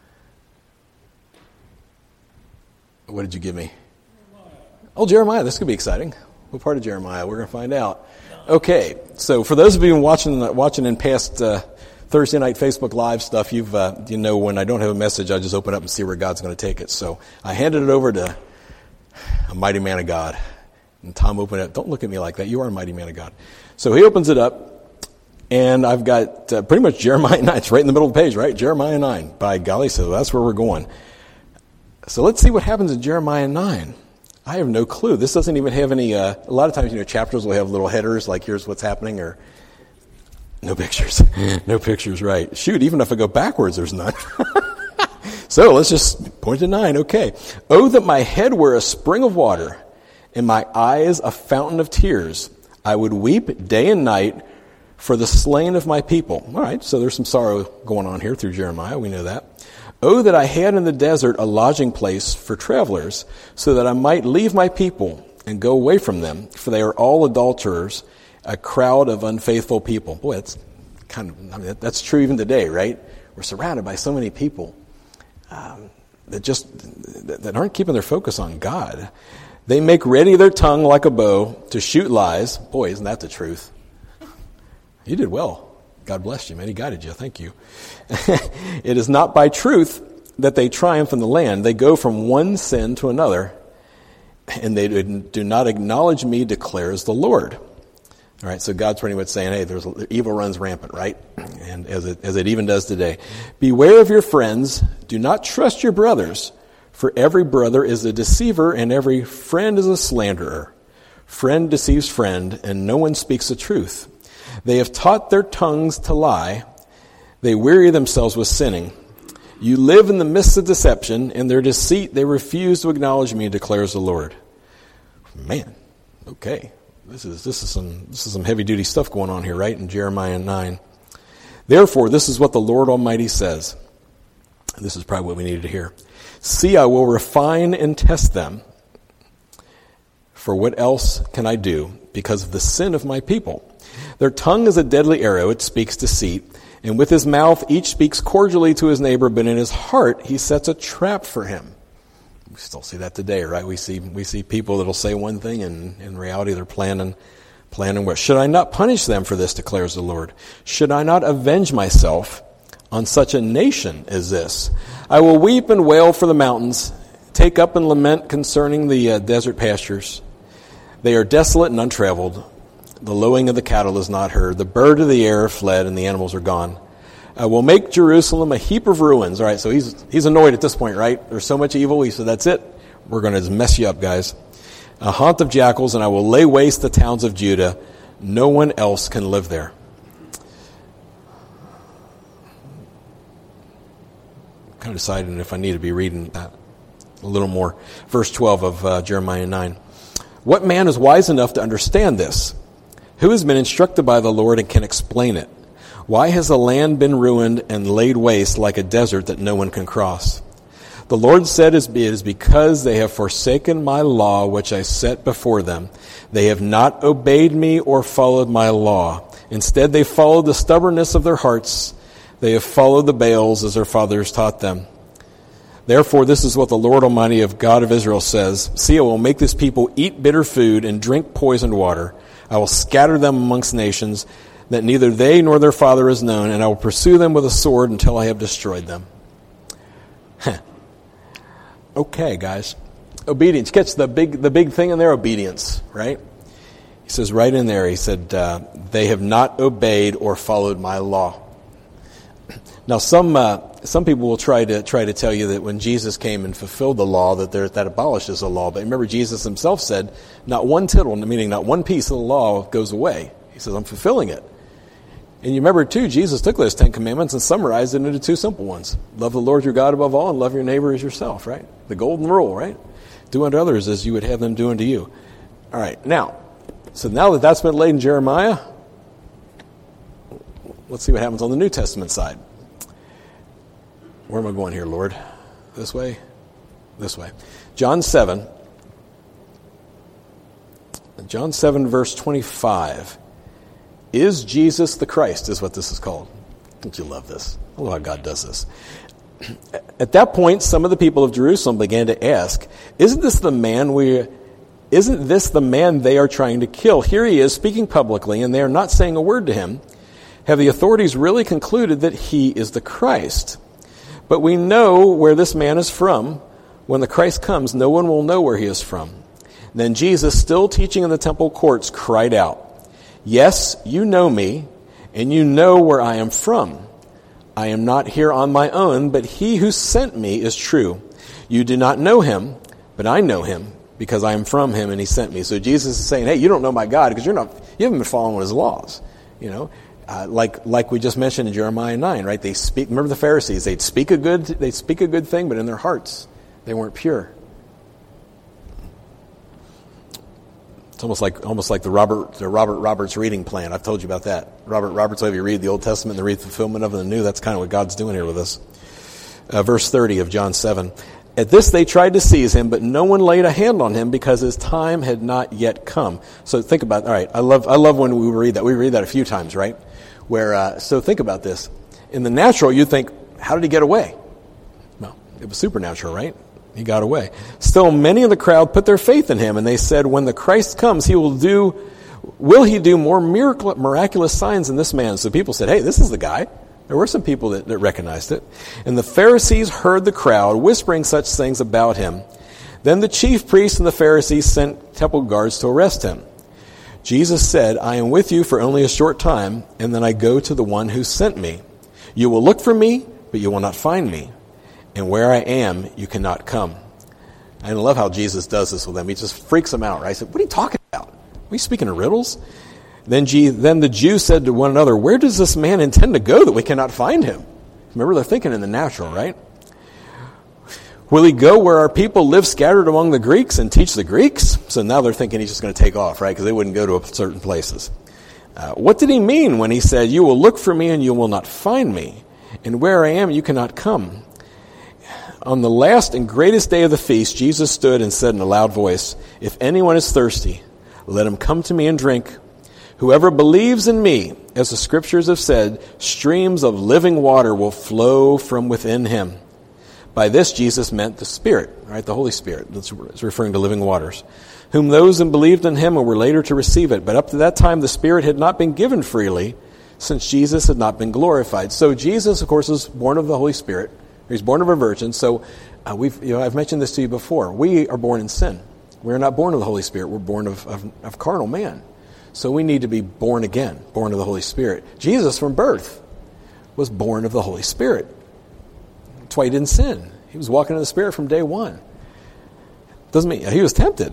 What did you give me? Oh, Jeremiah. This could be exciting. What part of Jeremiah? We're going to find out. Okay. So for those of you watching watching in past uh, Thursday night Facebook Live stuff, you've uh, you know when I don't have a message, I just open up and see where God's going to take it. So I handed it over to a mighty man of God. And Tom opened it. Don't look at me like that. You are a mighty man of God. So he opens it up, and I've got uh, pretty much Jeremiah nine. It's right in the middle of the page, right? Jeremiah nine. By golly, so that's where we're going. So let's see what happens in Jeremiah nine. I have no clue. This doesn't even have any, uh, a lot of times, you know, chapters will have little headers like here's what's happening or no pictures. No pictures, right. Shoot, even if I go backwards, there's none. So let's just point to nine. Okay. Oh, that my head were a spring of water and my eyes a fountain of tears. I would weep day and night for the slain of my people. All right. So there's some sorrow going on here through Jeremiah. We know that. Oh, that I had in the desert a lodging place for travelers, so that I might leave my people and go away from them, for they are all adulterers, a crowd of unfaithful people. Boy, that's kind of, I mean, that's true even today, right? We're surrounded by so many people um, that just, that aren't keeping their focus on God. They make ready their tongue like a bow to shoot lies. Boy, isn't that the truth? You did well. God bless you, man. He guided you. Thank you. It is not by truth that they triumph in the land. They go from one sin to another, and they do not acknowledge me, declares the Lord. All right, so God's pretty much saying, hey, there's evil runs rampant, right? And as it, as it even does today. Beware of your friends. Do not trust your brothers, for every brother is a deceiver, and every friend is a slanderer. Friend deceives friend, and no one speaks the truth. They have taught their tongues to lie. They weary themselves with sinning. You live in the midst of deception. In their deceit, they refuse to acknowledge me, declares the Lord. Man, okay. This is this is some this is some heavy duty stuff going on here, right? In Jeremiah nine. Therefore, this is what the Lord Almighty says. This is probably what we needed to hear. See, I will refine and test them. For what else can I do? Because of the sin of my people. Their tongue is a deadly arrow, it speaks deceit. And with his mouth each speaks cordially to his neighbor, but in his heart he sets a trap for him. We still see that today, right? We see we see people that'll say one thing, and in reality they're planning planning what. Should I not punish them for this, declares the Lord? Should I not avenge myself on such a nation as this? I will weep and wail for the mountains, take up and lament concerning the uh, desert pastures. They are desolate and untraveled. The lowing of the cattle is not heard. The bird of the air fled, and the animals are gone. I will make Jerusalem a heap of ruins. All right, so he's he's annoyed at this point, right? There's so much evil. He said, that's it. We're going to mess you up, guys. A haunt of jackals, and I will lay waste the towns of Judah. No one else can live there. I'm kind of deciding if I need to be reading that a little more. Verse twelve of uh, Jeremiah nine. What man is wise enough to understand this? Who has been instructed by the Lord and can explain it? Why has the land been ruined and laid waste like a desert that no one can cross? The Lord said it is because they have forsaken my law which I set before them. They have not obeyed me or followed my law. Instead they followed the stubbornness of their hearts. They have followed the Baals as their fathers taught them. Therefore, this is what the Lord Almighty of God of Israel says. See, I will make this people eat bitter food and drink poisoned water. I will scatter them amongst nations that neither they nor their father is known, and I will pursue them with a sword until I have destroyed them. Okay, guys. Obedience. Catch the big the big thing in there, obedience, right? He says right in there, he said, uh, they have not obeyed or followed my law. Now, some uh, some people will try to try to tell you that when Jesus came and fulfilled the law, that there, that abolishes the law. But remember, Jesus himself said, not one tittle, meaning not one piece of the law goes away. He says, I'm fulfilling it. And you remember, too, Jesus took those Ten Commandments and summarized it into two simple ones. Love the Lord your God above all and love your neighbor as yourself, right? The golden rule, right? Do unto others as you would have them do unto you. All right, now, so now that that's been laid in Jeremiah, let's see what happens on the New Testament side. Where am I going here, Lord? This way? This way. John seven. John seven, verse twenty-five. Is Jesus the Christ, is what this is called. Don't you love this? I love how God does this. At that point, some of the people of Jerusalem began to ask, Isn't this the man we... Isn't this the man they are trying to kill? Here he is speaking publicly, and they are not saying a word to him. Have the authorities really concluded that he is the Christ? But we know where this man is from. When the Christ comes, no one will know where he is from. Then Jesus, still teaching in the temple courts, cried out, Yes, you know me, and you know where I am from. I am not here on my own, but he who sent me is true. You do not know him, but I know him, because I am from him and he sent me. So Jesus is saying, hey, you don't know my God because you're not, you haven't been following his laws. You know, uh, like like we just mentioned in Jeremiah nine, right? They speak. Remember the Pharisees? They'd speak a good they'd speak a good thing, but in their hearts they weren't pure. It's almost like almost like the Robert the Robert Roberts reading plan. I've told you about that. Robert Roberts, if you read the Old Testament and read the fulfillment of the New, that's kind of what God's doing here with us. Uh, verse thirty of John seven. At this they tried to seize him, but no one laid a hand on him because his time had not yet come. So think about, all right, I love I love when we read that. We read that a few times, right? Where, uh, so think about this. In the natural, you think, how did he get away? Well, it was supernatural, right? He got away. Still, many in the crowd put their faith in him, and they said, when the Christ comes, he will do, will he do more miracle, miraculous signs than this man? So people said, hey, this is the guy. There were some people that, that recognized it. And the Pharisees heard the crowd whispering such things about him. Then the chief priests and the Pharisees sent temple guards to arrest him. Jesus said, I am with you for only a short time, and then I go to the one who sent me. You will look for me, but you will not find me. And where I am, you cannot come. I love how Jesus does this with them. He just freaks them out, right? He said, what are you talking about? Are you speaking in riddles? Then, G, then the Jews said to one another, where does this man intend to go that we cannot find him? Remember, they're thinking in the natural, right? Will he go where our people live scattered among the Greeks and teach the Greeks? So now they're thinking he's just going to take off, right? Because they wouldn't go to certain places. Uh, what did he mean when he said, you will look for me and you will not find me? And where I am, you cannot come. On the last and greatest day of the feast, Jesus stood and said in a loud voice, if anyone is thirsty, let him come to me and drink. Whoever believes in me, as the scriptures have said, streams of living water will flow from within him. By this, Jesus meant the Spirit, right? The Holy Spirit. That's referring to living waters. Whom those who believed in him were later to receive it. But up to that time, the Spirit had not been given freely, since Jesus had not been glorified. So Jesus, of course, is born of the Holy Spirit. He's born of a virgin. So uh, we've, you know, I've mentioned this to you before. We are born in sin. We're not born of the Holy Spirit. We're born of, of, of carnal man. So we need to be born again, born of the Holy Spirit. Jesus, from birth, was born of the Holy Spirit. That's why he didn't sin. He was walking in the Spirit from day one. Doesn't mean he was tempted.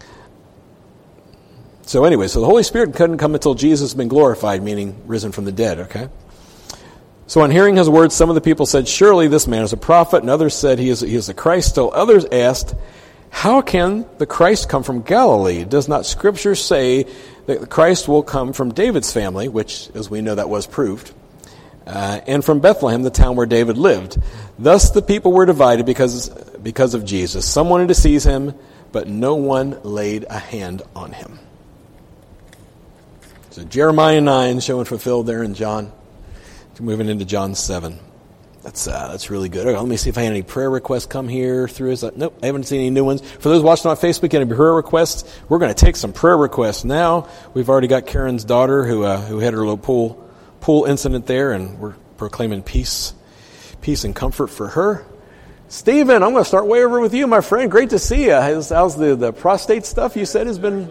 So anyway, so the Holy Spirit couldn't come until Jesus had been glorified, meaning risen from the dead, okay? So on hearing his words, some of the people said, surely this man is a prophet, and others said he is, he is the Christ. Still others asked, how can the Christ come from Galilee? Does not Scripture say that the Christ will come from David's family, which, as we know, that was proved, uh, and from Bethlehem, the town where David lived? Thus the people were divided because, because of Jesus. Some wanted to seize him, but no one laid a hand on him. So Jeremiah nine showing fulfilled there in John. Moving into John seven. That's uh, that's really good. Okay, let me see if I had any prayer requests come here through. Is that, nope, I haven't seen any new ones. For those watching on Facebook, any prayer requests, we're going to take some prayer requests now. We've already got Karen's daughter who uh, who had her little pool pool incident there, and we're proclaiming peace, peace and comfort for her. Stephen, I'm going to start way over with you, my friend. Great to see you. How's, how's the, the prostate stuff you said has been?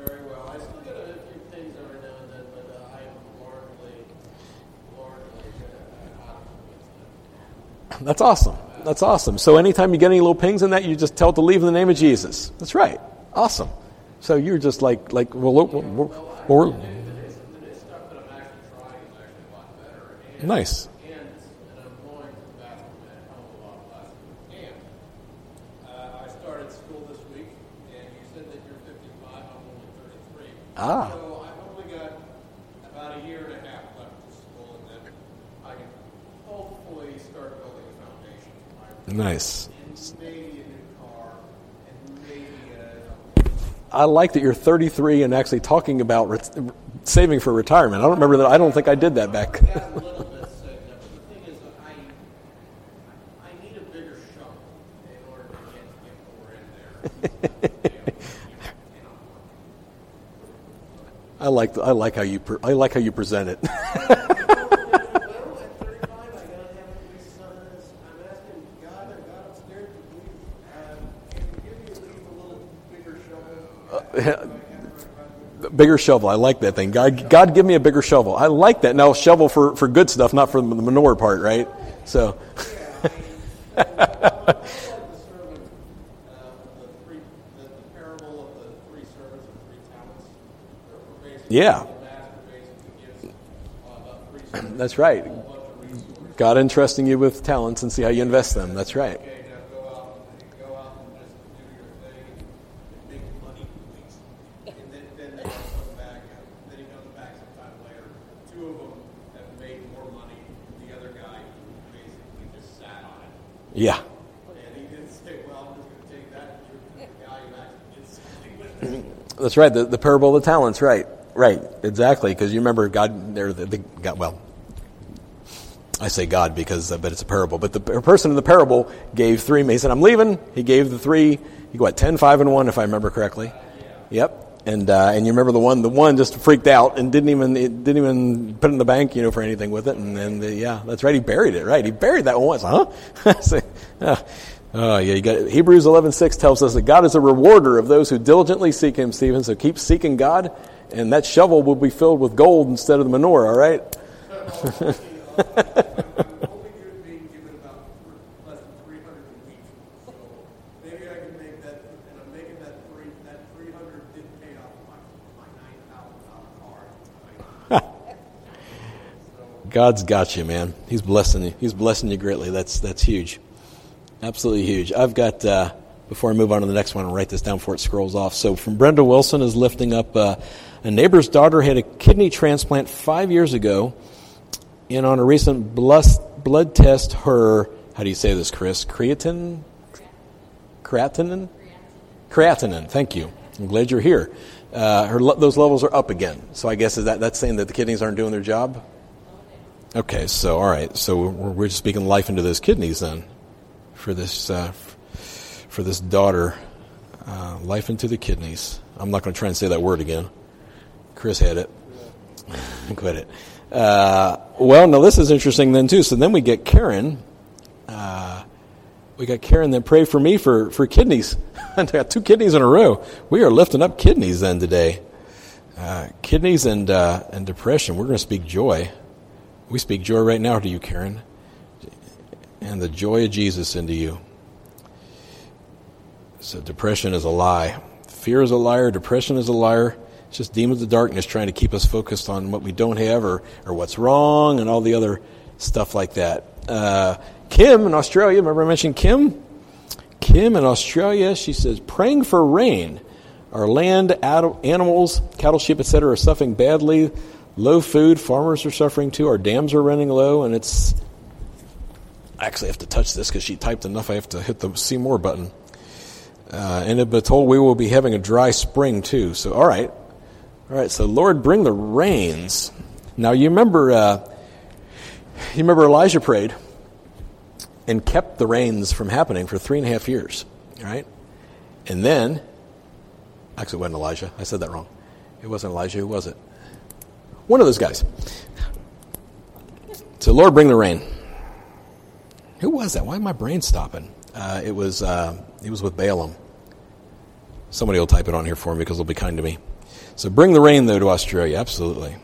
That's awesome. That's awesome. So anytime you get any little pings in that, you just tell it to leave in the name of Jesus. That's right. Awesome. So you're just like, like well, we're, we're, we're, nice. Ah. So I've only got about a year and a half left of school, and then I can hopefully start building a foundation. Nice. And maybe a new car, and maybe a... I like that you're thirty-three and actually talking about re- saving for retirement. I don't remember that. I don't think I did that back. I got a little bit sick, but the thing is, I I need a bigger shovel in order to get, get more in there. I like the, I like how you pre- I like how you present it. Bigger shovel. I like that thing. God, God, give me a bigger shovel. I like that. Now, shovel for, for good stuff, not for the manure part, right? So. Yeah. That's right. God entrusting you with talents and see how you invest them. That's right. Yeah. That's right. The, the parable of the talents, right. Right, exactly, because you remember God, there, the, the, God, well, I say God because, uh, but it's a parable, but the person in the parable gave three, he said, I'm leaving, he gave the three, he got ten, five, and one, if I remember correctly. Yep, and uh, and you remember the one, the one just freaked out and didn't even, didn't even put it in the bank, you know, for anything with it, and then, the, yeah, that's right, he buried it, right, he buried that one once, huh? so, uh, Oh, yeah, you got Hebrews eleven six tells us that God is a rewarder of those who diligently seek him, Stephen, so keep seeking God, and that shovel will be filled with gold instead of the manure, all right? God's got you, man. He's blessing you. He's blessing you greatly. That's that's huge. Absolutely huge. I've got, uh, before I move on to the next one, I'll write this down before it scrolls off. So from Brenda Wilson is lifting up, uh, a neighbor's daughter had a kidney transplant five years ago, and on a recent blood, blood test, her, how do you say this, Chris? Creatine? Creatinine? Creatinine, thank you. I'm glad you're here. Uh, her those levels are up again. So I guess is that that's saying that the kidneys aren't doing their job? Okay, so all right, so we're, we're just speaking life into those kidneys then, for this uh, for this daughter, uh, life into the kidneys. I'm not going to try and say that word again. Chris had it. Quit it. Uh, well, no, this is interesting then too. So then we get Karen. Uh, we got Karen that prayed for me for for kidneys. I got two kidneys in a row. We are lifting up kidneys then today. Uh, kidneys and uh, and depression. We're going to speak joy. We speak joy right now to you, Karen, and the joy of Jesus into you. So depression is a lie. Fear is a liar. Depression is a liar. It's just demons of darkness trying to keep us focused on what we don't have or, or what's wrong and all the other stuff like that. Uh, Kim in Australia, remember I mentioned Kim? Kim in Australia, she says, praying for rain. Our land, animals, cattle, sheep, et cetera are suffering badly. Low food, farmers are suffering too. Our dams are running low, and it's... I actually have to touch this because she typed enough. I have to hit the see more button. Uh, and I've been told we will be having a dry spring too. So, all right. All right, so Lord, bring the rains. Now, you remember, uh, you remember Elijah prayed and kept the rains from happening for three and a half years, right? And then, actually it wasn't Elijah. I said that wrong. It wasn't Elijah. Who was it? One of those guys. So, Lord, bring the rain. Who was that? Why is my brain stopping? Uh, it was uh, it was with Balaam. Somebody will type it on here for me because they'll be kind to me. So bring the rain, though, to Australia. Absolutely.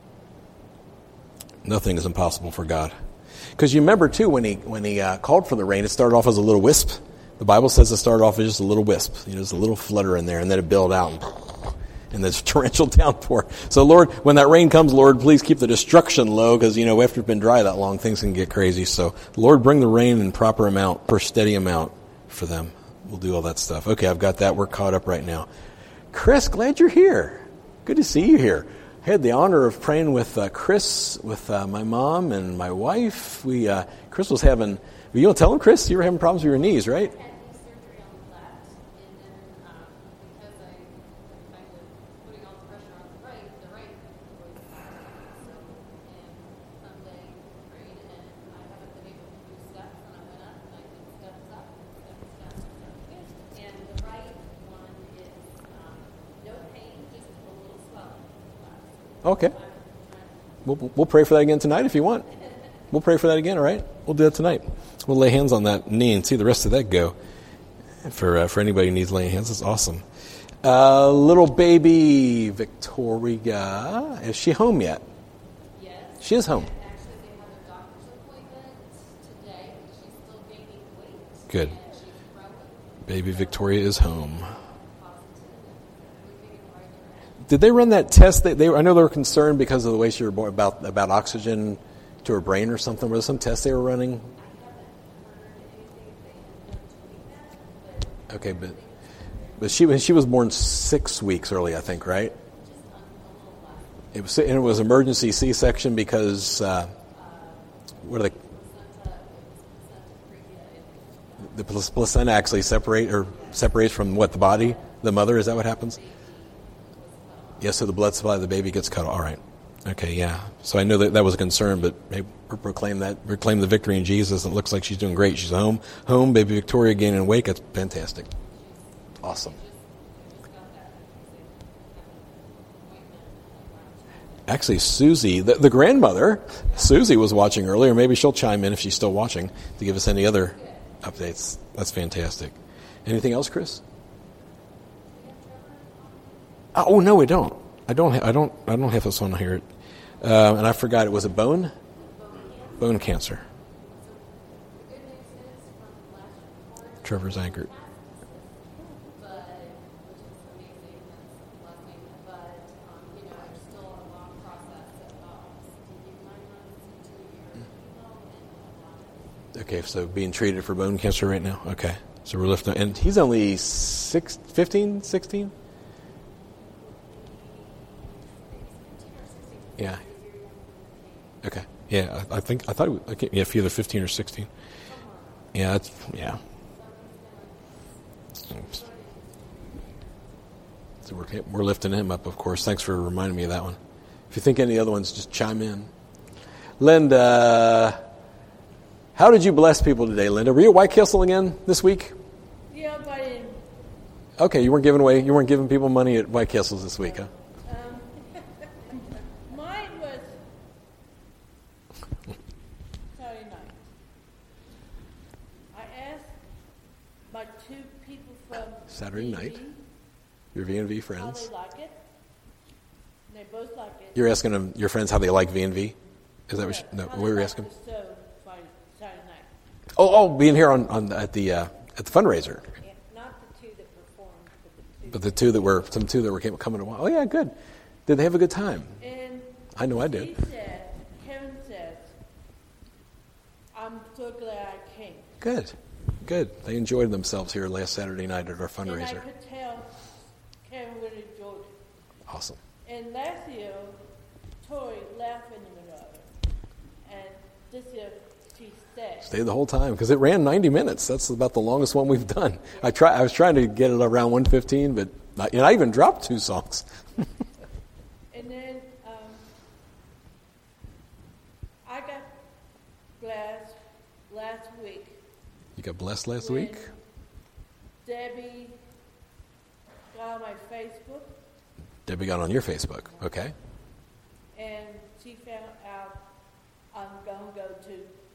Nothing is impossible for God. Because you remember, too, when he when he uh, called for the rain, it started off as a little wisp. The Bible says it started off as just a little wisp. You know, just a little flutter in there, and then it built out. And and this torrential downpour. So, Lord, when that rain comes, Lord, please keep the destruction low because, you know, after it's been dry that long, things can get crazy. So, Lord, bring the rain in proper amount, per steady amount for them. We'll do all that stuff. Okay, I've got that. We're caught up right now. Chris, glad you're here. Good to see you here. I had the honor of praying with uh, Chris, with uh, my mom and my wife. We uh, Chris was having, you don't tell him, Chris, you were having problems with your knees, right? Okay. We'll, we'll pray for that again tonight if you want. We'll pray for that again, all right? We'll do that tonight. We'll lay hands on that knee and see the rest of that go. For uh, for anybody who needs laying hands, that's awesome. Uh, little baby Victoria, is she home yet? Yes. She is home. Actually, they have a doctor's appointment today. She's still gaining weight. Good. And she's growing. Baby Victoria is home. Did they run that test? They, they, I know they were concerned because of the way she was born about about oxygen to her brain or something. Was there some test they were running? Okay, but but she was she was born six weeks early, I think, right? It was and it was emergency C-section because uh, what are they? The placenta actually separate or separates from what the body, the mother. Is that what happens? Yes, so the blood supply of the baby gets cut off. All right. Okay, yeah. So I know that that was a concern, but maybe proclaim that, proclaim the victory in Jesus. It looks like she's doing great. She's home. Home, baby Victoria gaining weight. That's fantastic. Awesome. Actually, Susie, the, the grandmother, Susie was watching earlier. Maybe she'll chime in if she's still watching to give us any other updates. That's fantastic. Anything else, Chris? Oh no, we don't. I don't. Ha- I don't. I don't have this on here, uh, and I forgot it was a bone, bone cancer. Trevor's anchored. Okay, so being treated for bone cancer right now. Okay, so we're lifting, and he's only six, fifteen, sixteen? Yeah. Okay. Yeah, I, I think I thought it was, okay, yeah, either fifteen or sixteen. Yeah, that's yeah. So we're we're lifting him up, of course. Thanks for reminding me of that one. If you think any other ones, just chime in. Linda, how did you bless people today, Linda? Were you at White Castle again this week? Yeah, but I didn't. Okay, you weren't giving away, you weren't giving people money at White Castles this week, huh? Um, mine was Saturday night. I asked my two people from Saturday V night. V Your V and V how friends. they like it. And they both like it. You're asking them, your friends how they like V and V? Is that what you, no, How what they were you like asking? the show Friday, Saturday night. Oh, oh, being here on, on at the uh, at the fundraiser. Yeah, not the two that performed, but the two. But the two that were, some two that were came, coming to, oh yeah, good. Did they have a good time? And I know I did. He said, Kevin says, I'm so glad I came. Good, good. They enjoyed themselves here last Saturday night at our And I fundraiser. could tell Kevin really enjoyed it. Awesome. And last year, Tori laughed in the middle of it. And this year, she stayed. Stayed the whole time because it ran ninety minutes. That's about the longest one we've done. I try. I was trying to get it around one fifteen, but I, and I even dropped two songs. And then um, I got blessed last week. You got blessed last when week. Debbie got on my Facebook, Debbie got on your Facebook. Okay. and she found out I'm going to go to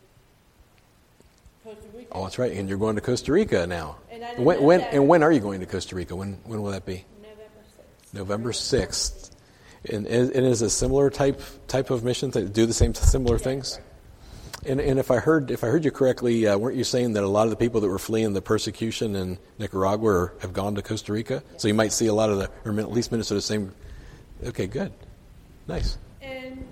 Costa Rica. Oh, that's right. And you're going to Costa Rica now. And I didn't When, know when that. and when are you going to Costa Rica? When when will that be? November sixth. November sixth. And and it is a similar type type of mission to do the same similar things. And and if I heard if I heard you correctly, uh, weren't you saying that a lot of the people that were fleeing the persecution in Nicaragua are, have gone to Costa Rica? So you might see a lot of the, or at least Minnesota, same. Okay, good, nice. And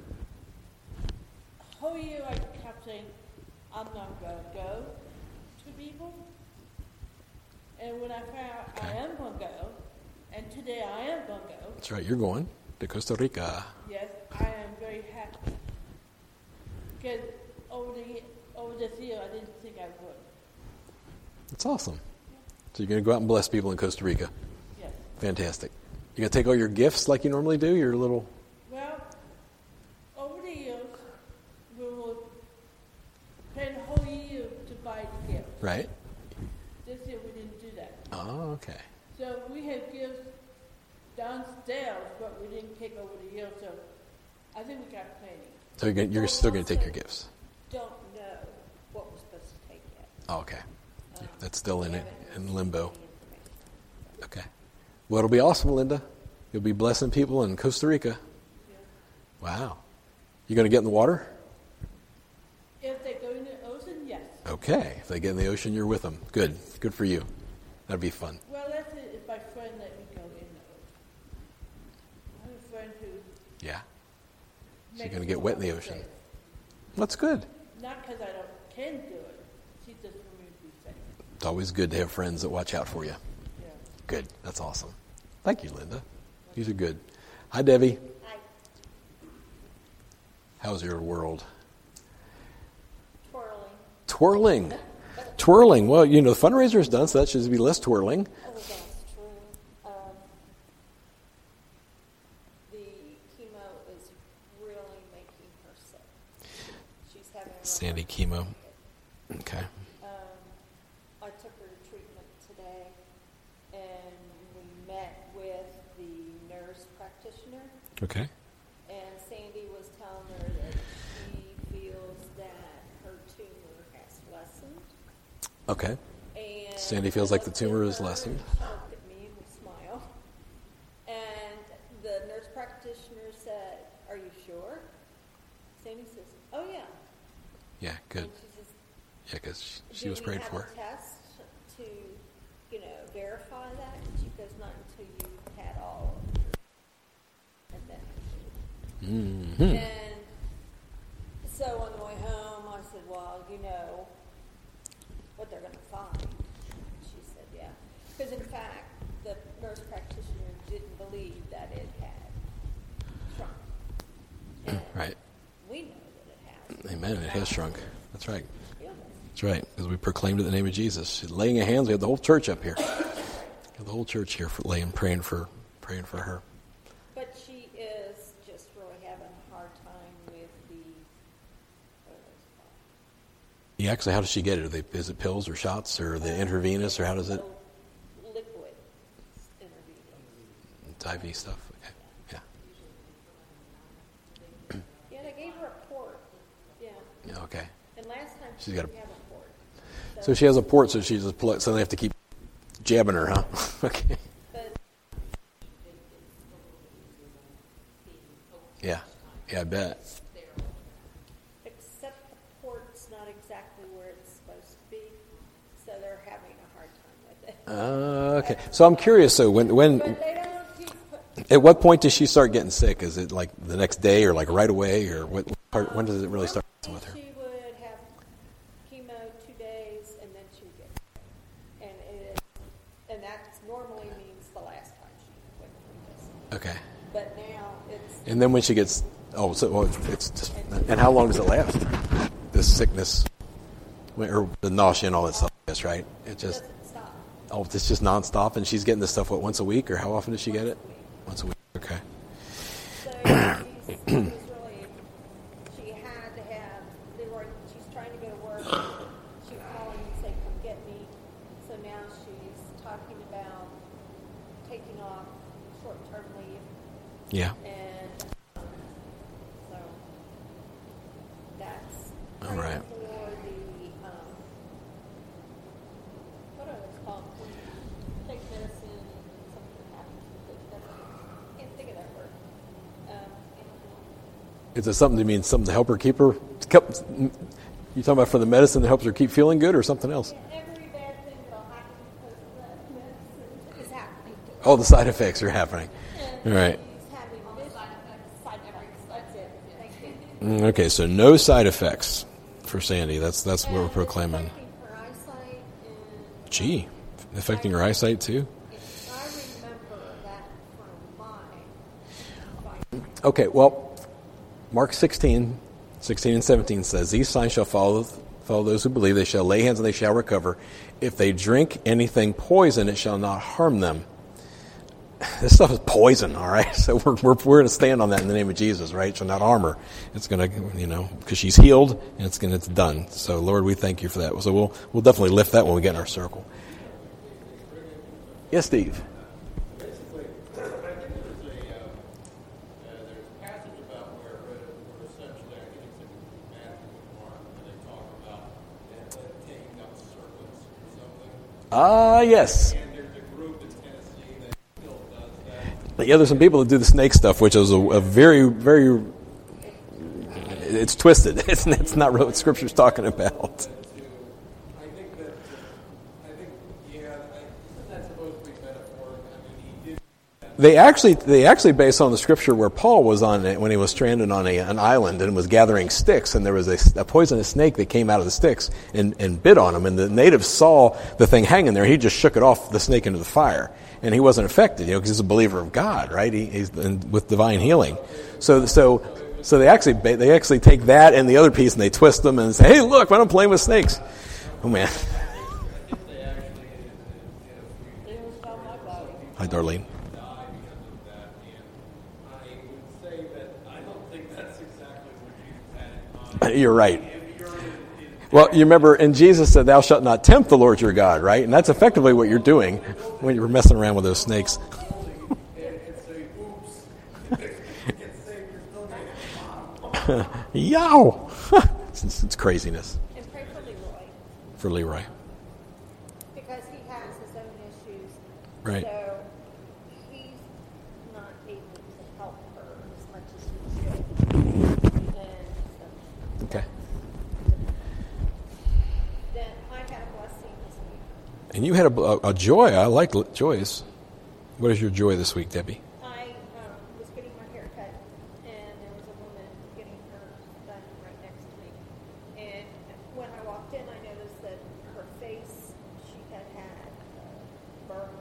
whole year I kept saying, I'm not going to go to people. And when I found out I Okay. am going to go, and today I am going to go, That's right. You're going to Costa Rica. yes, I am very happy. Because over the over this year, I didn't think I would. That's awesome. So you're going to go out and bless people in Costa Rica. Yes. Fantastic. You going to take all your gifts like you normally do? Your little. Well, over the years, we will plan the whole year to buy the gifts. Right. This year we didn't do that. Oh, okay. So we have gifts downstairs, but we didn't kick over the hill, so I think we got plenty. So you're, gonna, you're still going to take your gifts. Don't know what we're supposed to take yet. Oh, okay. That's still in it, Haven't in limbo. received any information. Okay. Well, it'll be awesome, Linda. You'll be blessing people in Costa Rica. Wow. You going to get in the water? If they go in the ocean, yes. Okay. If they get in the ocean, you're with them. Good. Good for you. That'd be fun. Well, that's it. If my friend let me go in the ocean. I have a friend who Yeah. So you're makes going to get me wet in the feel ocean. safe. That's good. Not because I don't can do it. She just wants me to be safe. It's always good to have friends that watch out for you. Yeah. Good. That's awesome. Thank you, Linda. These are good. Hi, Debbie. I How's your world? twirling. Twirling. Twirling. Well, you know, the fundraiser is done, so that should be less twirling. Oh, that's true. Um, the chemo is really making her sick. She's having a real Sandy hard chemo. time. Okay. Um, I took her to treatment today, and we met with the nurse practitioner, Okay. and Sandy was telling her that she feels that her tumor has lessened. Okay. And Sandy feels like the I looked at tumor is her, lessened. and she looked at me and we smiled. And the nurse practitioner said, "Are you sure?" Sandy says, "Oh yeah." Yeah, good. And she says, Yeah, because she, she "Do was we prayed have for. a test to, you know, verify that?" And she goes, "Not until you've had all of your administration." Mm-hmm. And so on the way home, I said, "Well, you know, Because in fact, the nurse practitioner didn't believe that it had shrunk. And Right. we know that it has. Amen. It has shrunk. That's right. Healed us. That's right. Because we proclaimed it in the name of Jesus. Laying of hands, we had the whole church up here. We had the whole church here for laying, praying for, praying for her. But she is just really having a hard time with the. What are those called? Yeah, actually, how does she get it? Are they, is it pills or shots or the intravenous or how does it? Liquid intravenous. It's I V stuff. Okay. Yeah. Yeah, they gave her a port. Yeah. Yeah. Okay. And last time she She's got didn't a- have a port. So she has a port, so she's just pl- so they have to keep jabbing her, huh? Okay. But Yeah. Yeah, I bet. except the port's not exactly where it's supposed to be, so they're having a hard time with it. Uh, okay. So I'm curious. So when when But they don't keep put, at what point does she start getting sick? Is it like the next day or like right away or what? Part, when does it really start messing with her? She would have chemo two days and then she would get sick. And it is, and that normally means the last time she went through this. Okay. But now it's And then when she gets oh, so well, it's just, and how long does it last? This sickness, or the nausea and all that stuff. Yes, right. It just doesn't stop. oh, it's just nonstop, and she's getting this stuff what once a week, or how often does she get it? Once a week. Okay. So she's, she's really, she had to have, they were, she's trying to go to work. She would call him and say, come get me. So now she's talking about taking off short-term leave. Yeah. And um, so that's All praying right. for the, um, what are those called? When you take medicine and something happens with it. That's, I can't think of that word. Um, Is it something to mean something to help her keep her? You talking about for the medicine that helps her keep feeling good, or something else? every bad thing that'll happen because of that medicine is happening to her. Oh, the side effects are happening. And All right. she's having this side effects. Side effects. That's it. Thank you. Mm, Okay, so no side effects for Sandy. That's that's what we're And proclaiming. it's affecting her eyesight and Gee, affecting her eyesight too. I remember that from my fight. Okay, well, Mark sixteen, sixteen and seventeen says, "These signs shall follow follow those who believe. They shall lay hands and they shall recover. If they drink anything poison, it shall not harm them." This stuff is poison, all right? So we're we're, we're going to stand on that in the name of Jesus, right? It shall not harm her. It's going to, you know, because she's healed and it's going to, it's done. So Lord, we thank you for that. So we'll we'll definitely lift that when we get in our circle. Yes, Steve. Basically, I think there's a, uh, uh, there's a passage about where, where essentially, I think it's in Matthew and Mark, where they talk about uh, taking up serpents or something. Ah, yes. And there's a group in Tennessee that still does that. But yeah, there's some people that do the snake stuff, which is a, a very, very, it's twisted. It's, it's not really what Scripture's talking about. I think that, uh, I think, yeah, I, isn't that supposed to be metaphoric? I mean, he did. They actually, they actually base on the Scripture where Paul was on it when he was stranded on a, an island and was gathering sticks, and there was a, a poisonous snake that came out of the sticks and, and bit on him, and the natives saw the thing hanging there. He just shook it off the snake into the fire, and he wasn't affected, you know, because he's a believer of God, right? He, he's in, with divine healing. So, so, so they actually, they actually take that and the other piece and they twist them and say, "Hey, look, I'm playing with snakes." Oh man. Hi, Darlene. You're right. Well, you remember, and Jesus said, "Thou shalt not tempt the Lord your God," right? And that's effectively what you're doing when you're messing around with those snakes. Yow! it's, it's craziness And pray for Leroy for Leroy. because he has his own issues. Right. So he's not able to help her as much as he should. And so Okay. then I had a blessing this week. And you had a, a, a joy. I like l- joys. What is your joy this week, Debbie? I um, was getting my hair cut, and there was a woman getting her done right next to me. And when I walked in, I noticed that her face, she had had uh, burn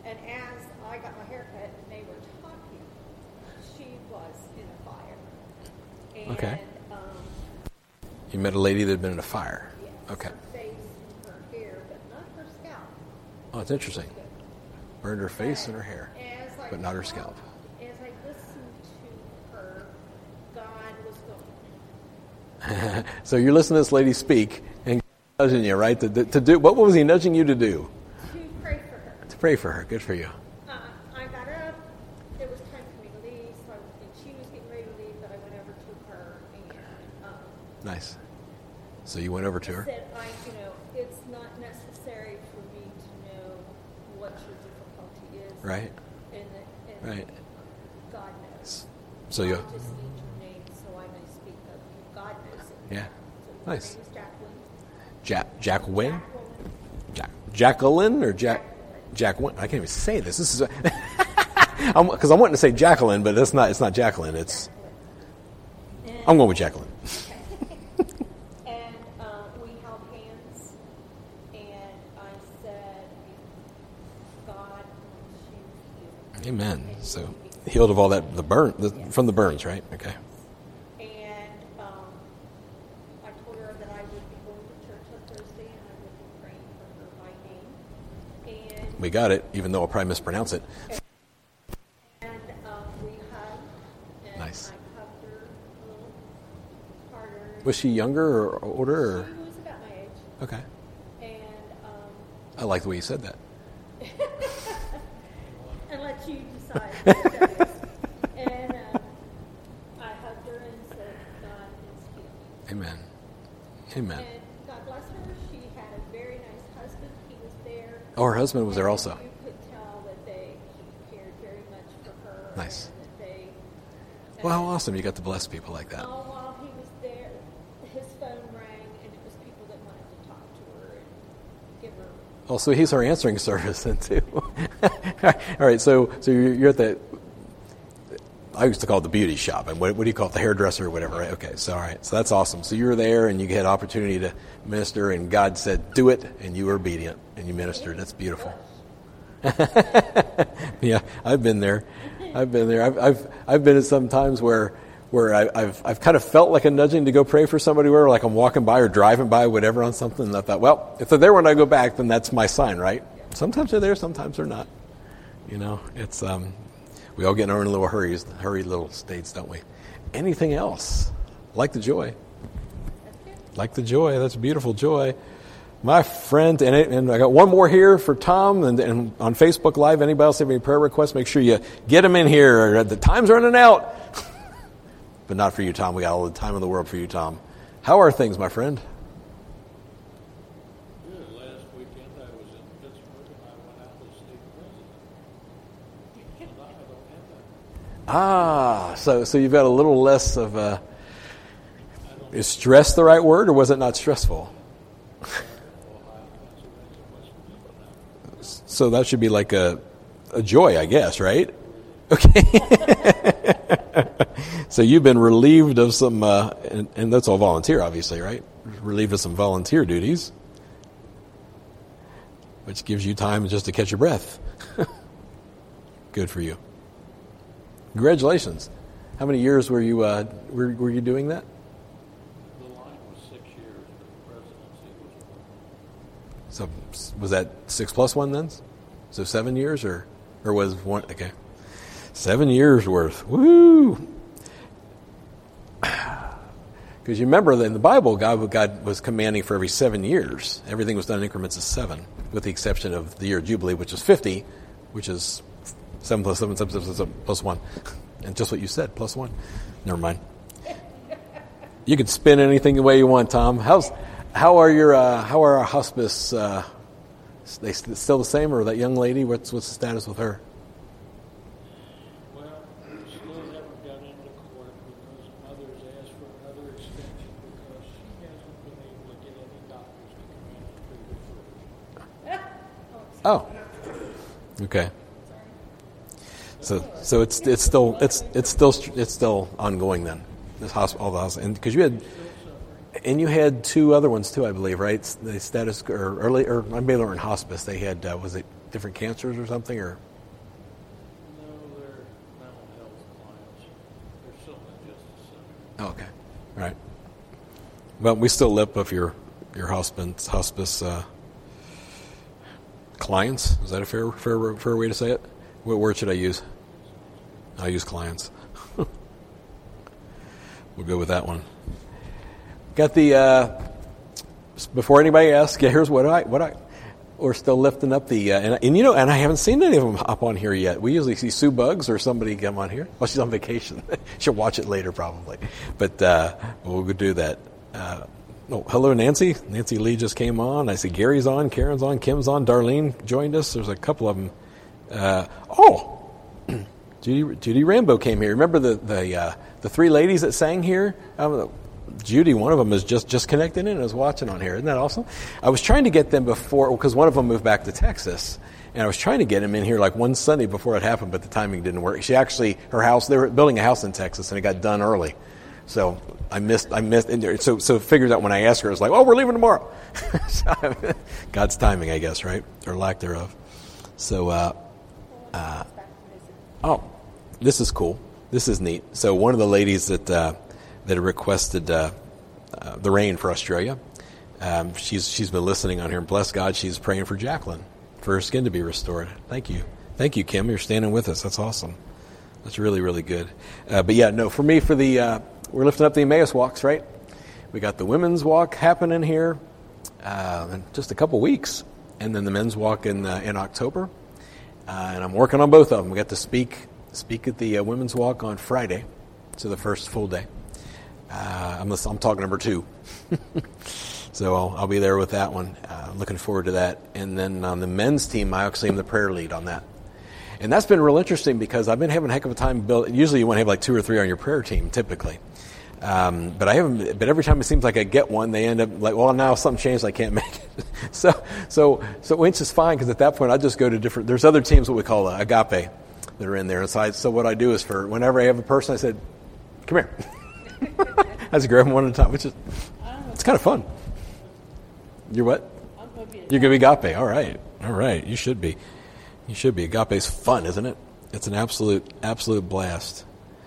And as I got my hair cut and they were talking, she was in a fire. And, Okay. Um, You met a lady that had been in a fire. yes, Okay. her face and her hair, but not her scalp. Oh, it's interesting. Burned her face and her hair, As I but not her talked- scalp. As I listened to her, God was going. So you're listening to this lady speak and nudging you, right? To, to do what was he nudging you to do? To pray for her. To pray for her. Good for you. Uh, I got up. It was time for me to leave, so I, and she was getting ready to leave, but I went over to her and um, Nice. So you went over to her. said, "I, you know, it's not necessary for me to know what your difficulty is, Right. And, that, and Right. God knows. So you. I just need your name so I may speak of you. God knows it. Yeah. So Nice. her name is Jacqueline. Jack Jacqueline. Jacqueline. Jack Jacqueline or Jack Jacqueline. I can't even say this. This is because I wanting to say Jacqueline, but it's not. It's not Jacqueline. It's. I'm going with Jacqueline. And uh, we held hands, and I said, God wants you healed. Amen. So healed of all that the burn the, from the burns, right? Okay. And um, I told her that I would be going to church on Thursday, and I would be praying for her by name. And, We got it, even though I'll probably mispronounce it. and um, we hugged, and Nice. I hugged her a little harder. Was she younger or older? Or? She was about my age. Okay. And um, I like the way you said that. and let you decide what that is. And um, I hugged her and said, God is healing. Amen. Amen. And God bless her. She had a very nice husband. He was there. Oh, her husband was there And also. You could tell that they he cared very much for her. Nice. And that they, Well, how awesome you got to bless people like that. all while he was there, his phone rang, and it was people that wanted to talk to her and give her. Oh, so he's our answering service then too. All right, so so you're, you're at the. I used to call it the beauty shop, and what, what do you call it, the hairdresser or whatever, right? Okay, so all right, so that's awesome. So you were there, and you had opportunity to minister, and God said, "Do it," and you were obedient, and you ministered. That's beautiful. Yeah, I've been there. I've been there. I've I've I've been at some times where where I, I've I've kind of felt like a nudging to go pray for somebody, where like I'm walking by or driving by, whatever, on something, and I thought, well, if they're there when I go back, then that's my sign, right? Sometimes they're there, sometimes they're not. You know, it's um, we all get in our own little hurries, hurried little states, don't we? Anything else? Like the joy. Like the joy. That's beautiful joy. My friend, and, it, and I got one more here for Tom, and, and on Facebook Live, anybody else have any prayer requests, make sure you get them in here. The time's running out. But not for you, Tom. We got all the time in the world for you, Tom. How are things, my friend? Good. Last weekend I was in Pittsburgh and I went out with state president. So now I don't have that. Ah, so so you've got a little less of a... Is stress the right word, or was it not stressful? So that should be like a a joy, I guess, right? Okay. So you've been relieved of some, uh, and, and that's all volunteer, obviously, right? Relieved of some volunteer duties, which gives you time just to catch your breath. Good for you. Congratulations. How many years were you uh, were, were you doing that? The line was six years, but the presidency was one. So was that six plus one then? So seven years, or or was one? Okay, seven years worth. Woo! Because you remember that in the Bible, God God was commanding for every seven years. Everything was done in increments of seven, with the exception of the year of Jubilee, which is fifty, which is seven plus seven, seven, seven, seven plus one, and just what you said, plus one. Never mind. You can spin anything the way you want, Tom. How's how are your uh, how are our hospice? Uh, they st- still the same, or that young lady? What's what's the status with her? Well, we still haven't got into court because mother's asked for another extension because she hasn't been able to get any doctors to come in and treat her further. Oh, okay. So so it's it's still it's it's still it's still ongoing then. This hospital, all the hospital, and because you had. And you had two other ones too, I believe, right? The status or early, or maybe they were in hospice. They had uh, was it different cancers or something, or? No, they're mental health clients. They're still in the Justice Center. Oh, okay. All right. Well, we still lip of your your hospice hospice uh, clients. Is that a fair fair fair way to say it? What word should I use? I use clients. We'll go with that one. Got the uh, before anybody asks. Yeah, here's what I what I. We're still lifting up the uh, and, and you know, and I haven't seen any of them up on here yet. We usually see Sue Bugs or somebody come on here. Well, she's on vacation. She'll watch it later probably, but uh, we'll go do that. Uh, oh, hello, Nancy. Nancy Lee just came on. I see Gary's on, Karen's on, Kim's on, Darlene joined us. There's a couple of them. Uh, oh, Judy Judy Rambo came here. Remember the the uh, the three ladies that sang here? Um, Judy, one of them is just, just connected in and is watching on here. Isn't that awesome? I was trying to get them before, because one of them moved back to Texas, and I was trying to get them in here like one Sunday before it happened, but the timing didn't work. She actually, her house, they were building a house in Texas, and it got done early. So I missed, I missed, and so, so figured out when I asked her, it was like, oh, we're leaving tomorrow. So, God's timing, I guess, right? Or lack thereof. So, uh, uh, oh, this is cool. This is neat. So one of the ladies that, uh, that had requested uh, uh, the rain for Australia. Um, she's she's been listening on here, and bless God, she's praying for Jacqueline, for her skin to be restored. Thank you. Thank you, Kim. You're standing with us. That's awesome. That's really, really good. Uh, but yeah, no, for me, for the, uh, we're lifting up the Emmaus walks, right? We got the women's walk happening here uh, in just a couple weeks, and then the men's walk in uh, in October. Uh, and I'm working on both of them. We got to speak, speak at the uh, women's walk on Friday, so the first full day. Uh, I'm, I'm talking number two. So I'll, I'll be there with that one. Uh, looking forward to that. And then on the men's team, I actually am the prayer lead on that. And that's been real interesting because I've been having a heck of a time building. Usually you want to have like two or three on your prayer team, typically. Um, but I haven't, but every time it seems like I get one, they end up like, well, now something changed, I can't make it. so, so, so which is fine because at that point I just go to different, there's other teams, what we call uh, agape, that are in there. And so, I, so what I do is for whenever I have a person, I said, come here. I just grab them one at a time, which is, it's kind of fun. You're what? You're going to be agape. All right. All right. You should be. You should be. Agape's fun, isn't it? It's an absolute, absolute blast.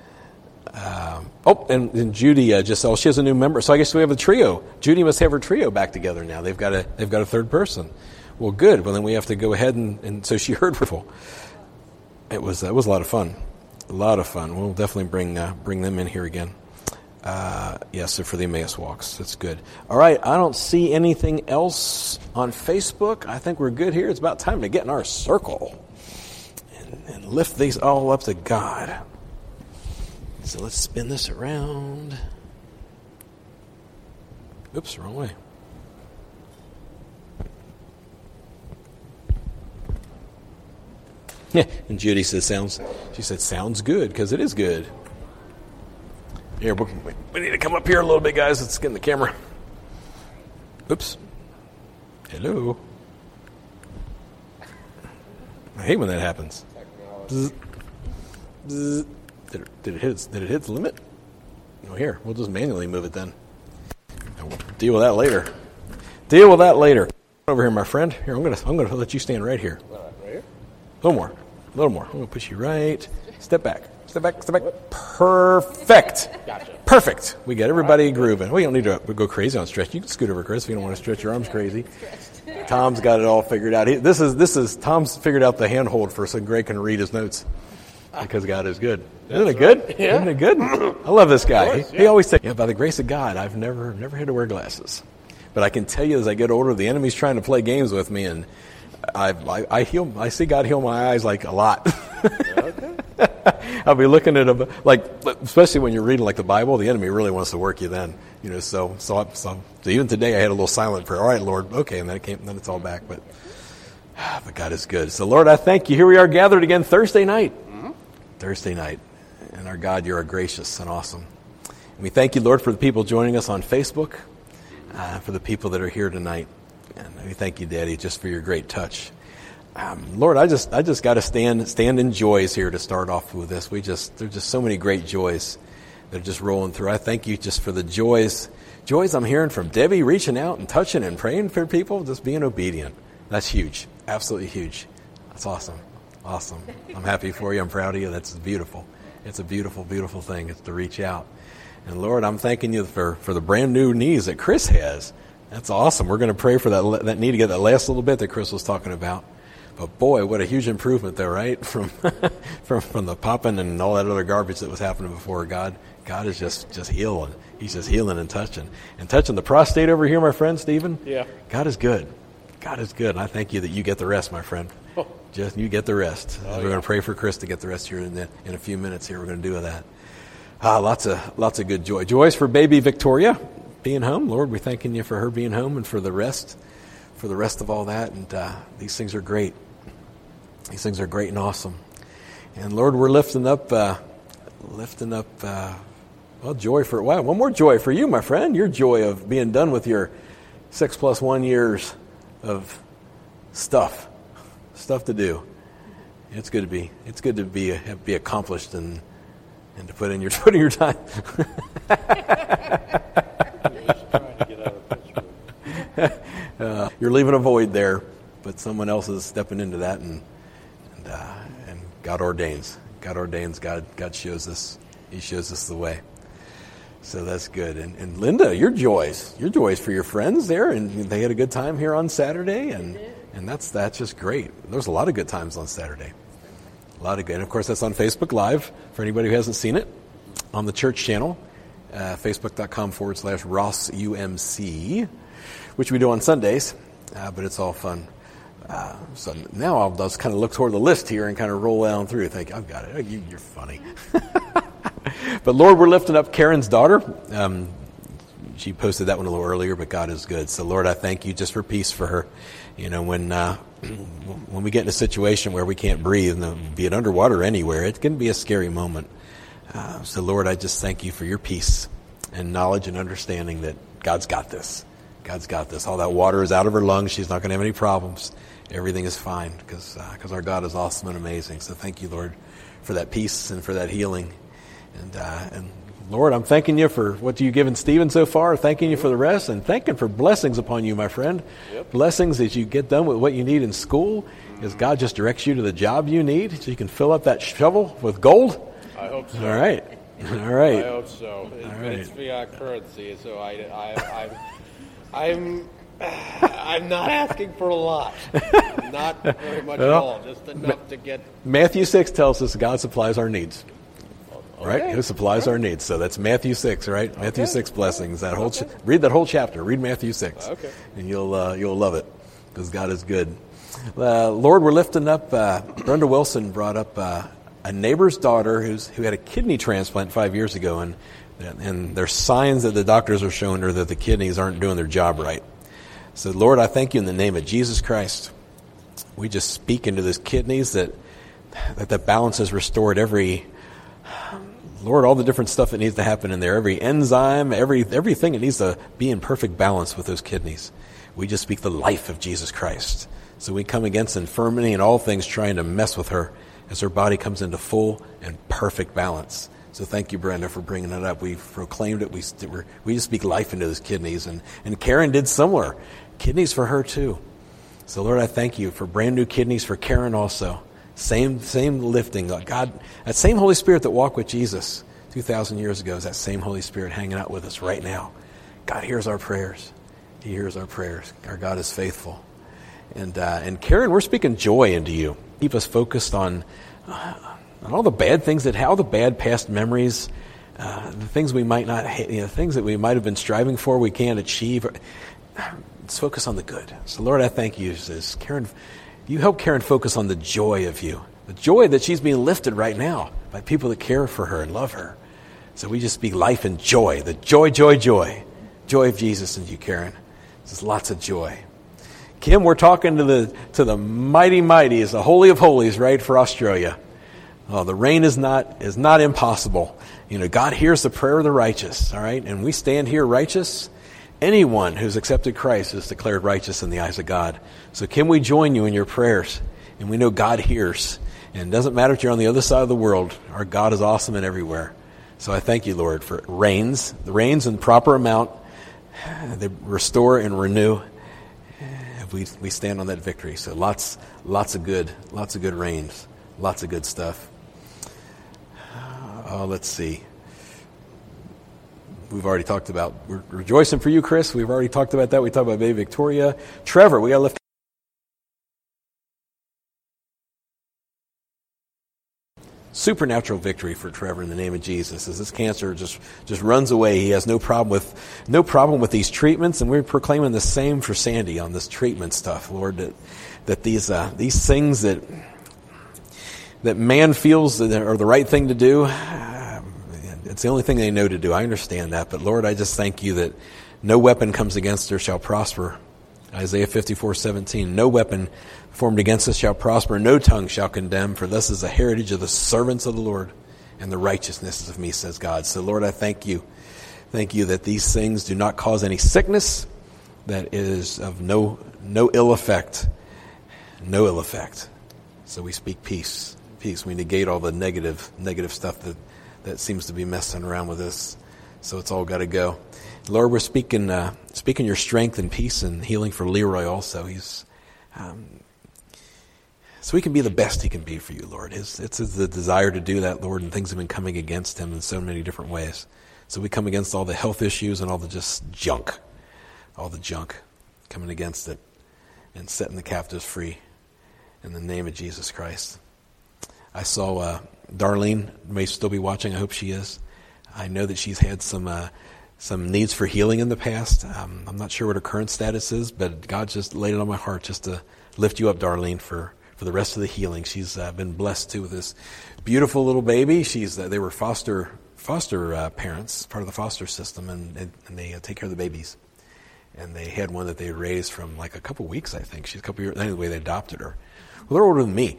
Um, oh, and, and Judy uh, just, oh, she has a new member. So I guess we have a trio. Judy must have her trio back together now. They've got a, they've got a third person. Well, good. Well, then we have to go ahead and, and so she heard full. It was, it was a lot of fun. A lot of fun. We'll definitely bring, uh, bring them in here again. Uh, yes, so for the Emmaus walks. That's good. All right, I don't see anything else on Facebook. I think we're good here. It's about time to get in our circle and, and lift these all up to God. So let's spin this around. Oops, wrong way. Yeah, and Judy says, sounds, she said, sounds good, because it is good. Here, we need to come up here a little bit, guys. Let's get in the camera. Oops. Hello. I hate when that happens. Bzz. Bzz. Did it, did it hit its, did it hit the limit? No, here. We'll just manually move it then. And we'll deal with that later. Deal with that later. Over here, my friend. Here, I'm gonna I'm gonna let you stand right here. Right here? A little more. A little more. I'm gonna push you right. Step back. Step back, step back. Perfect. Gotcha. Perfect. We got everybody grooving. We don't need to go crazy on stretch. You can scoot over, Chris, if you don't want to stretch your arms crazy. Tom's got it all figured out. He, this is this is Tom's figured out the handhold for so Greg can read his notes because God is good. Isn't it good? Yeah. Isn't it good? I love this guy. course, he, yeah. he always says, "Yeah, by the grace of God, I've never never had to wear glasses." But I can tell you, as I get older, the enemy's trying to play games with me, and I I, I heal. I see God heal my eyes like a lot. Okay. I'll be looking at a, like, especially when you're reading like the Bible, the enemy really wants to work you then, you know. So, so, so, so even today I had a little silent prayer. All right, Lord, okay, and then it came, then it's all back. But, but God is good. So, Lord, I thank you. Here we are gathered again Thursday night. Mm-hmm. Thursday night, and our God, you are gracious and awesome. And we thank you, Lord, for the people joining us on Facebook, uh, for the people that are here tonight, and we thank you, Daddy, just for your great touch. Um, Lord, I just I just got to stand stand in joys here to start off with this. We just there's just so many great joys that are just rolling through. I thank you just for the joys joys I'm hearing from Debbie reaching out and touching and praying for people, just being obedient. That's huge, absolutely huge. That's awesome. Awesome. I'm happy for you. I'm proud of you. That's beautiful. It's a beautiful, beautiful thing. It's to reach out. And Lord, I'm thanking you for, for the brand new knees that Chris has. That's awesome. We're going to pray for that that knee to get that last little bit that Chris was talking about. But boy, what a huge improvement there, right? From from from the popping and all that other garbage that was happening before. God God is just, just healing. He's just healing and touching. And touching the prostate over here, my friend, Stephen. Yeah. God is good. God is good. And I thank you that you get the rest, my friend. Oh. Just you get the rest. Oh, We're yeah. going to pray for Chris to get the rest here in, the, in a few minutes here. We're going to do that. Ah, lots of lots of good joy. Joys for baby Victoria being home. Lord, we're thanking you for her being home and for the rest, for the rest of all that. And uh, these things are great. These things are great and awesome. And Lord, we're lifting up, uh, lifting up, uh, well, joy for, wow, one more joy for you, my friend. Your joy of being done with your six plus one years of stuff, stuff to do. It's good to be, it's good to be, be accomplished and, and to put in your, put in your time. uh, you're leaving a void there, but someone else is stepping into that, and and, uh, and God ordains. God ordains. God God shows us. He shows us the way. So that's good. And, and Linda, your joys, your joys for your friends there, and they had a good time here on Saturday, and and that's that's just great. There's a lot of good times on Saturday. A lot of good. And of course, that's on Facebook Live for anybody who hasn't seen it. On the church channel, uh, facebook.com forward slash Ross U M C, which we do on Sundays, uh, but it's all fun. Uh, so now I'll just kind of look toward the list here and kind of roll down through. Think, I've got it. Oh, you, you're funny. But Lord, we're lifting up Karen's daughter. Um, she posted that one a little earlier, but God is good. So Lord, I thank you just for peace for her. You know, when uh, when we get in a situation where we can't breathe, and be it underwater or anywhere, it can be a scary moment. Uh, so Lord, I just thank you for your peace and knowledge and understanding that God's got this. God's got this. All that water is out of her lungs. She's not going to have any problems. Everything is fine because uh, because our God is awesome and amazing. So thank you, Lord, for that peace and for that healing. And uh, and Lord, I'm thanking you for what you've given Stephen so far. Thanking you for the rest, and thanking for blessings upon you, my friend. Yep. Blessings as you get done with what you need in school, as God just directs you to the job you need, so you can fill up that shovel with gold. I hope so. All right, all right. I hope so. It, All right. It's fiat currency, so I, I, I, I'm, I'm not asking for a lot. Not very much Well, at all. Just enough to get. Matthew six tells us God supplies our needs. Right? Okay. Who supplies our needs. So that's Matthew six, right? Okay. Matthew six blessings. That whole Okay. ch- read that whole chapter. Read Matthew six. Okay. And you'll uh, you'll love it because God is good. Uh, Lord, we're lifting up uh, Brenda Wilson brought up uh, a neighbor's daughter who's who had a kidney transplant five years ago, and and there's signs that the doctors are showing her that the kidneys aren't doing their job right. So Lord, I thank you in the name of Jesus Christ. We just speak into those kidneys that that the balance is restored. Every Lord, all the different stuff that needs to happen in there, every enzyme, every everything that needs to be in perfect balance with those kidneys. We just speak the life of Jesus Christ. So we come against infirmity and all things trying to mess with her as her body comes into full and perfect balance. So thank you, Brenda, for bringing it up. We've proclaimed it. We we just speak life into those kidneys. And, and Karen did similar. Kidneys for her too. So Lord, I thank you for brand new kidneys for Karen also. Same same lifting. God, that same Holy Spirit that walked with Jesus two thousand years ago is that same Holy Spirit hanging out with us right now. God hears our prayers. He hears our prayers. Our God is faithful. And uh, and Karen, we're speaking joy into you. Keep us focused on, uh, on all the bad things that, how the bad past memories, uh, the things we might not, you know, things that we might have been striving for, we can't achieve. Let's focus on the good. So Lord, I thank you as Karen. You help Karen focus on the joy of you, the joy that she's being lifted right now by people that care for her and love her. So we just speak life and joy, the joy, joy, joy, joy of Jesus in you, Karen. There's lots of joy. Kim, we're talking to the to the mighty mighties, the holy of holies, right, for Australia. Oh, the rain is not is not impossible. You know, God hears the prayer of the righteous, all right? And we stand here righteous. Anyone who's accepted Christ is declared righteous in the eyes of God. So can we join you in your prayers? And we know God hears. And it doesn't matter if you're on the other side of the world. Our God is awesome and everywhere. So I thank you, Lord, for rains. The rains in proper amount. They restore and renew. we we stand on that victory. So lots lots of good lots of good rains, lots of good stuff. Oh, let's see. We've already talked about we're rejoicing for you, Chris. We've already talked about that. We talked about baby Victoria, Trevor. We got to lift. Supernatural victory for Trevor in the name of Jesus, as this cancer just, just runs away. He has no problem with no problem with these treatments, and we're proclaiming the same for Sandy on this treatment stuff, Lord. That that these uh, these things that that man feels that are the right thing to do, uh, it's the only thing they know to do. I understand that, but Lord, I just thank you that no weapon comes against her shall prosper. Isaiah fifty-four seventeen, no weapon formed against us shall prosper, no tongue shall condemn, for this is the heritage of the servants of the Lord, and the righteousness of me, says God. So Lord, I thank you. Thank you that these things do not cause any sickness, that is of no no ill effect. No ill effect. So we speak peace. Peace. We negate all the negative negative stuff that, that seems to be messing around with us. So it's all got to go. Lord, we're speaking uh, speaking your strength and peace and healing for Leroy also. He's um, so he can be the best he can be for you, Lord. His, it's the desire to do that, Lord, and things have been coming against him in so many different ways. So we come against all the health issues and all the just junk, all the junk, coming against it and setting the captives free in the name of Jesus Christ. I saw uh, Darlene may still be watching. I hope she is. I know that she's had some uh, some needs for healing in the past. Um, I'm not sure what her current status is, but God just laid it on my heart just to lift you up, Darlene, for, for the rest of the healing. She's uh, been blessed too with this beautiful little baby. She's uh, they were foster foster uh, parents, part of the foster system, and and, and they uh, take care of the babies. And they had one that they raised from like a couple weeks, I think. She's a couple years. Anyway, they adopted her. Well, they're older than me.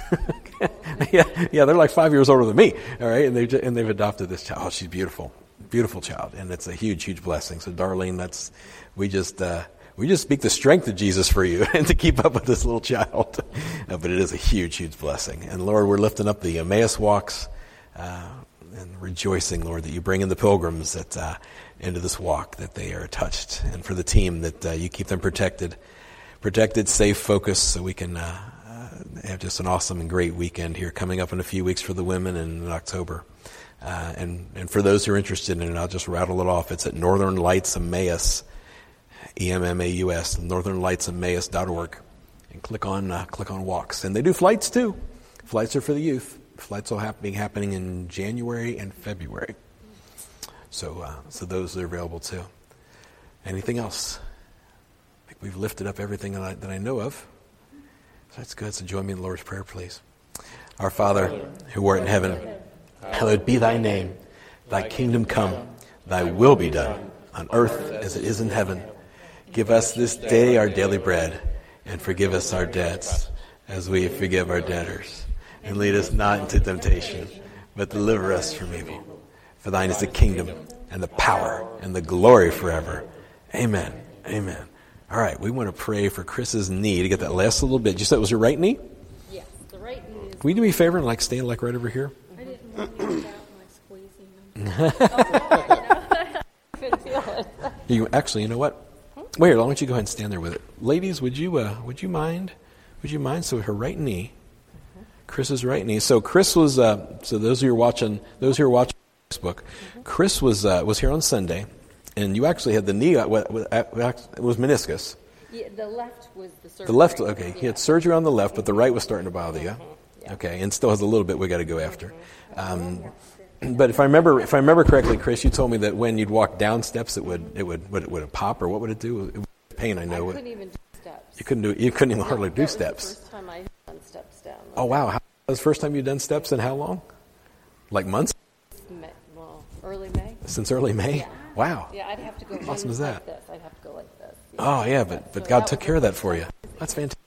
yeah, yeah, they're like five years older than me. All right, and they and they've adopted this child. Oh, she's beautiful, beautiful child, and it's a huge, huge blessing. So, Darlene, that's we just uh, we just speak the strength of Jesus for you, and to keep up with this little child. uh, but it is a huge, huge blessing. And Lord, we're lifting up the Emmaus walks uh, and rejoicing, Lord, that you bring in the pilgrims that uh, into this walk, that they are touched, and for the team that uh, you keep them protected, protected, safe, focused, so we can. Uh, have just an awesome and great weekend here coming up in a few weeks for the women and in October. Uh, and, and for those who are interested in it, I'll just rattle it off. It's at Northern Lights Emmaus, E M M A U S, northern lights emmaus dot org. And click on uh, click on walks. And they do flights too. Flights are for the youth. Flights will be happening in January and February. So, uh, so those are available too. Anything else? I think we've lifted up everything that I, that I know of. That's good. So join me in the Lord's Prayer, please. Our Father, who art in heaven, hallowed be thy name. Thy kingdom come, thy will be done, on earth as it is in heaven. Give us this day our daily bread, and forgive us our debts, as we forgive our debtors. And lead us not into temptation, but deliver us from evil. For thine is the kingdom, and the power, and the glory forever. Amen. Amen. All right, we want to pray for Chris's knee to get that last little bit. You said it was your right knee? Yes, the right knee is... Can you do me a favor and like stand like right over here? I didn't want to get out my squeezing. I couldn't feel it. You actually, you know what? Wait, why don't you go ahead and stand there with it, ladies? Would you uh, would you mind? Would you mind? So her right knee, Chris's right knee. So Chris was. Uh, so those who are watching, those who are watching Facebook, Chris was uh, was here on Sunday. And you actually had the knee, it was meniscus. Yeah, the left was the surgery. The left, okay. He had surgery on the left, but the right was starting to bother you. Yeah. Okay, and still has a little bit we got to go after. Um, but if I remember, if I remember correctly, Chris, you told me that when you'd walk down steps, it would, it would, would it, would it pop or what would it do? It would pain, I know. I couldn't even do steps. You couldn't do, you couldn't even hardly do steps. That was the first time I had done steps down. Oh wow! How, that was the first time you'd done steps in how long? Like months? May, well, early May. Since early May? Yeah. Wow. Yeah, I'd have to go. How awesome is that? Like this. I'd have to go like this. Oh yeah, but but So God that took was care of a- that for you. That's fantastic.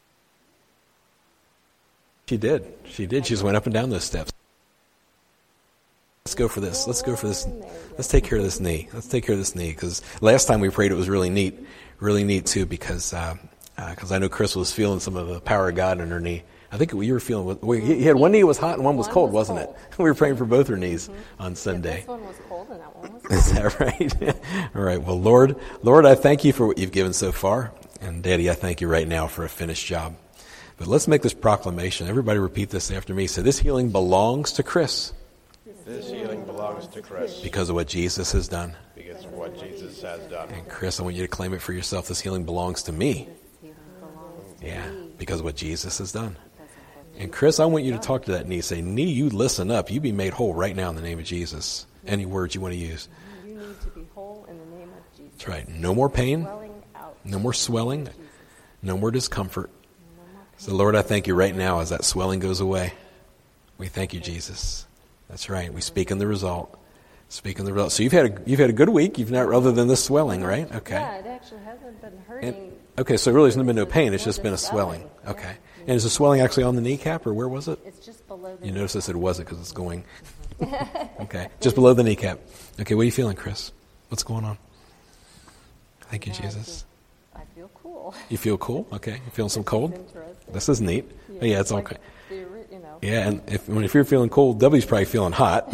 She did. She did. She just went up and down those steps. Let's go for this. Let's go for this. Let's take care of this knee. Let's take care of this knee because last time we prayed it was really neat, really neat too because because uh, uh, I know Chris was feeling some of the power of God in her knee. I think you were feeling. Well, he had one knee was hot and one was One cold, was wasn't cold. it? We were praying for both her knees Mm-hmm. on Sunday. This one was cold and that one was Is that right? All right. Well, Lord, Lord, I thank you for what you've given so far. And Daddy, I thank you right now for a finished job. But let's make this proclamation. Everybody repeat this after me. Say, this healing belongs to Chris. This healing belongs to Chris Because of what Jesus has done. because of what Jesus has done. And Chris, I want you to claim it for yourself. This healing belongs to me. Yeah, because of what Jesus has done. And Chris, I want you to talk to that knee. Say, knee, you listen up. You be made whole right now in the name of Jesus. Any words you want to use. You need to be whole in the name of Jesus. That's right. No more pain. Swelling out. No more swelling. No more discomfort. So, Lord, I thank you right now as that swelling goes away. We thank you, Jesus. That's right. We speak in the result. Speak in the result. So you've had a, you've had a good week. You've not, other than this swelling, right? Okay. Yeah, it actually hasn't been hurting. And, okay, so really there's been no pain. It's just been a swelling. Okay. And is the swelling actually on the kneecap, or where was it? It's just below the You notice I said it wasn't because it's going. Okay. Just below the kneecap. Okay, what are you feeling, Chris? What's going on? Thank you, Yeah, I Jesus. feel- I feel cool. You feel cool? Okay. You feeling some cold? Interesting. This is neat. Oh, yeah, it's like okay. the ori- you know. Yeah, and if when if you're feeling cold, W's probably feeling hot.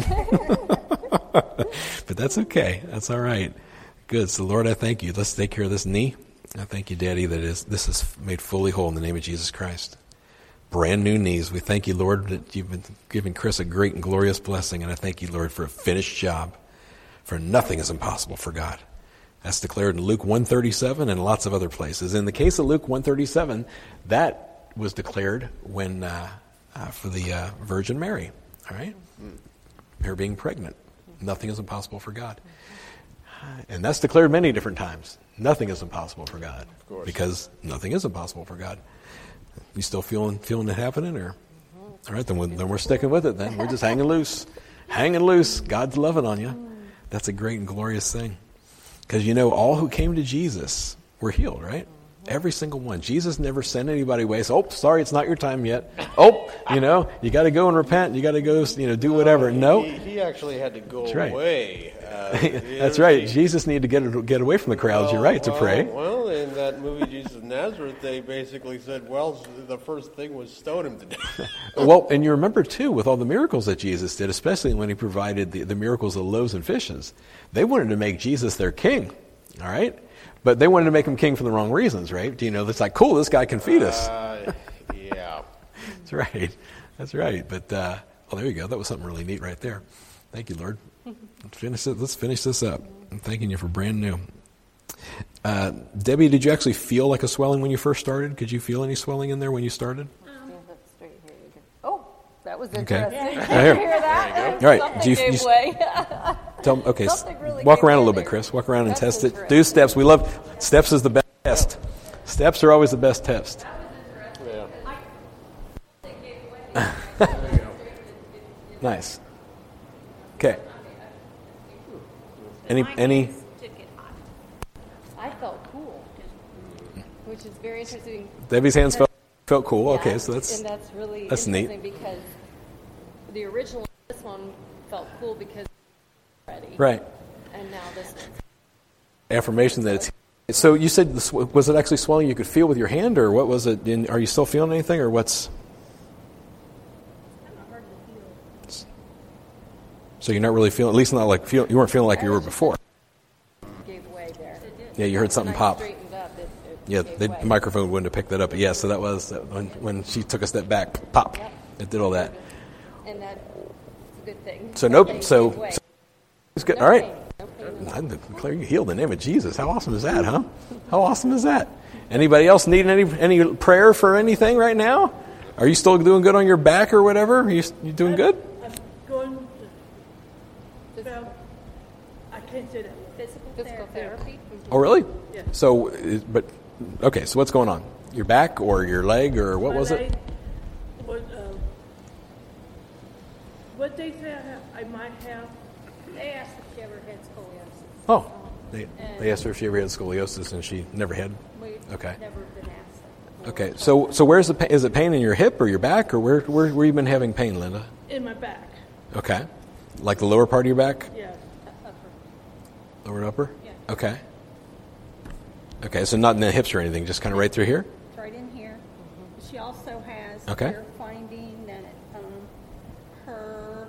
But that's okay. That's all right. Good. So, Lord, I thank you. Let's take care of this knee. I thank you, Daddy, that is this is made fully whole in the name of Jesus Christ. Brand new knees. We thank you, Lord, that you've been giving Chris a great and glorious blessing. And I thank you, Lord, for a finished job. For nothing is impossible for God. That's declared in Luke one thirty-seven and lots of other places. In the case of Luke one thirty-seven, that was declared when uh, uh, for the uh, Virgin Mary, all right? Her being pregnant. Nothing is impossible for God. And that's declared many different times. Nothing is impossible for God. Of course. Because nothing is impossible for God. You still feeling feeling it happening? Or all right, then we're, then we're sticking with it then. We're just hanging loose. Hanging loose. God's loving on you. That's a great and glorious thing. Because you know, all who came to Jesus were healed, right? Every single one. Jesus never sent anybody away. So, oh, sorry, it's not your time yet. Oh, you know, you got to go and repent. You got to go, you know, do whatever. No, He, he actually had to go That's right. away. Uh, that's right. Jesus needed to get get away from the crowds. You're right to well, pray. Well, in that movie Jesus of Nazareth, they basically said, well, the first thing was stone him to death. Well, and you remember too, with all the miracles that Jesus did, especially when he provided the, the miracles of loaves and fishes, they wanted to make Jesus their king. All right. But they wanted to make him king for the wrong reasons, right? Do you know, it's like, cool, this guy can feed us. Uh, yeah. That's right. That's right. But, uh, well, there you go. That was something really neat right there. Thank you, Lord. Let's finish, it. Let's finish this up. I'm thanking you for brand new. Uh, Debbie, did you actually feel like a swelling when you first started? Could you feel any swelling in there when you started? Stand up straight here. You can, oh, that was Okay. interesting. Right Did here. you hear that? All right. Something Do you- gave you- way. Tell, okay, s- Something really walk gave around a way little bit, there. Chris. Walk around and That's test it. interesting. Do steps. We love steps is the best test. Steps are always the best test. Yeah. Nice. Okay. Any any I felt cool, which is very interesting. Debbie's hands felt felt cool. Okay, Yeah, so that's and that's really that's neat. interesting because the original this one felt cool because ready, right. and now this one. Affirmation that it's. So you said this, was it actually swelling you could feel with your hand, or what was it? In, are you still feeling anything, or what's? So you're not really feeling, at least not like feel, you weren't feeling like you were before. Gave way there. Yeah, you heard something When I pop. straightened up, it, it Yeah, gave the way. microphone wouldn't have picked that up. But yeah, so that was uh, when when she took a step back, pop. Yep. It did all that. And that's a good thing. So nope. They So, gave way. so it's good. No All right. pain, no pain. I declare you healed in the name of Jesus. How awesome is that, huh? How awesome is that? Anybody else needing any any prayer for anything right now? Are you still doing good on your back or whatever? Are you you doing good? I'm going to, well, I can't say that word. Physical, Physical therapy. therapy. Oh, really? Yeah. So, is- but okay. So what's going on? Your back or your leg or what My was leg it? Was, um, what they say I, have, I might have. They asked if she ever had scoliosis. Oh, they they asked her if she ever had scoliosis and she never had. We've Okay. never been asked. Okay. So so where's the pain? Is it pain in your hip or your back or where where where you been having pain, Linda? In my back. Okay. Like the lower part of your back? Yeah. Lower and upper? Yeah. Okay. Okay, so not in the hips or anything, just kind of right through here? It's right in here. She also has, Okay. they're finding that um, her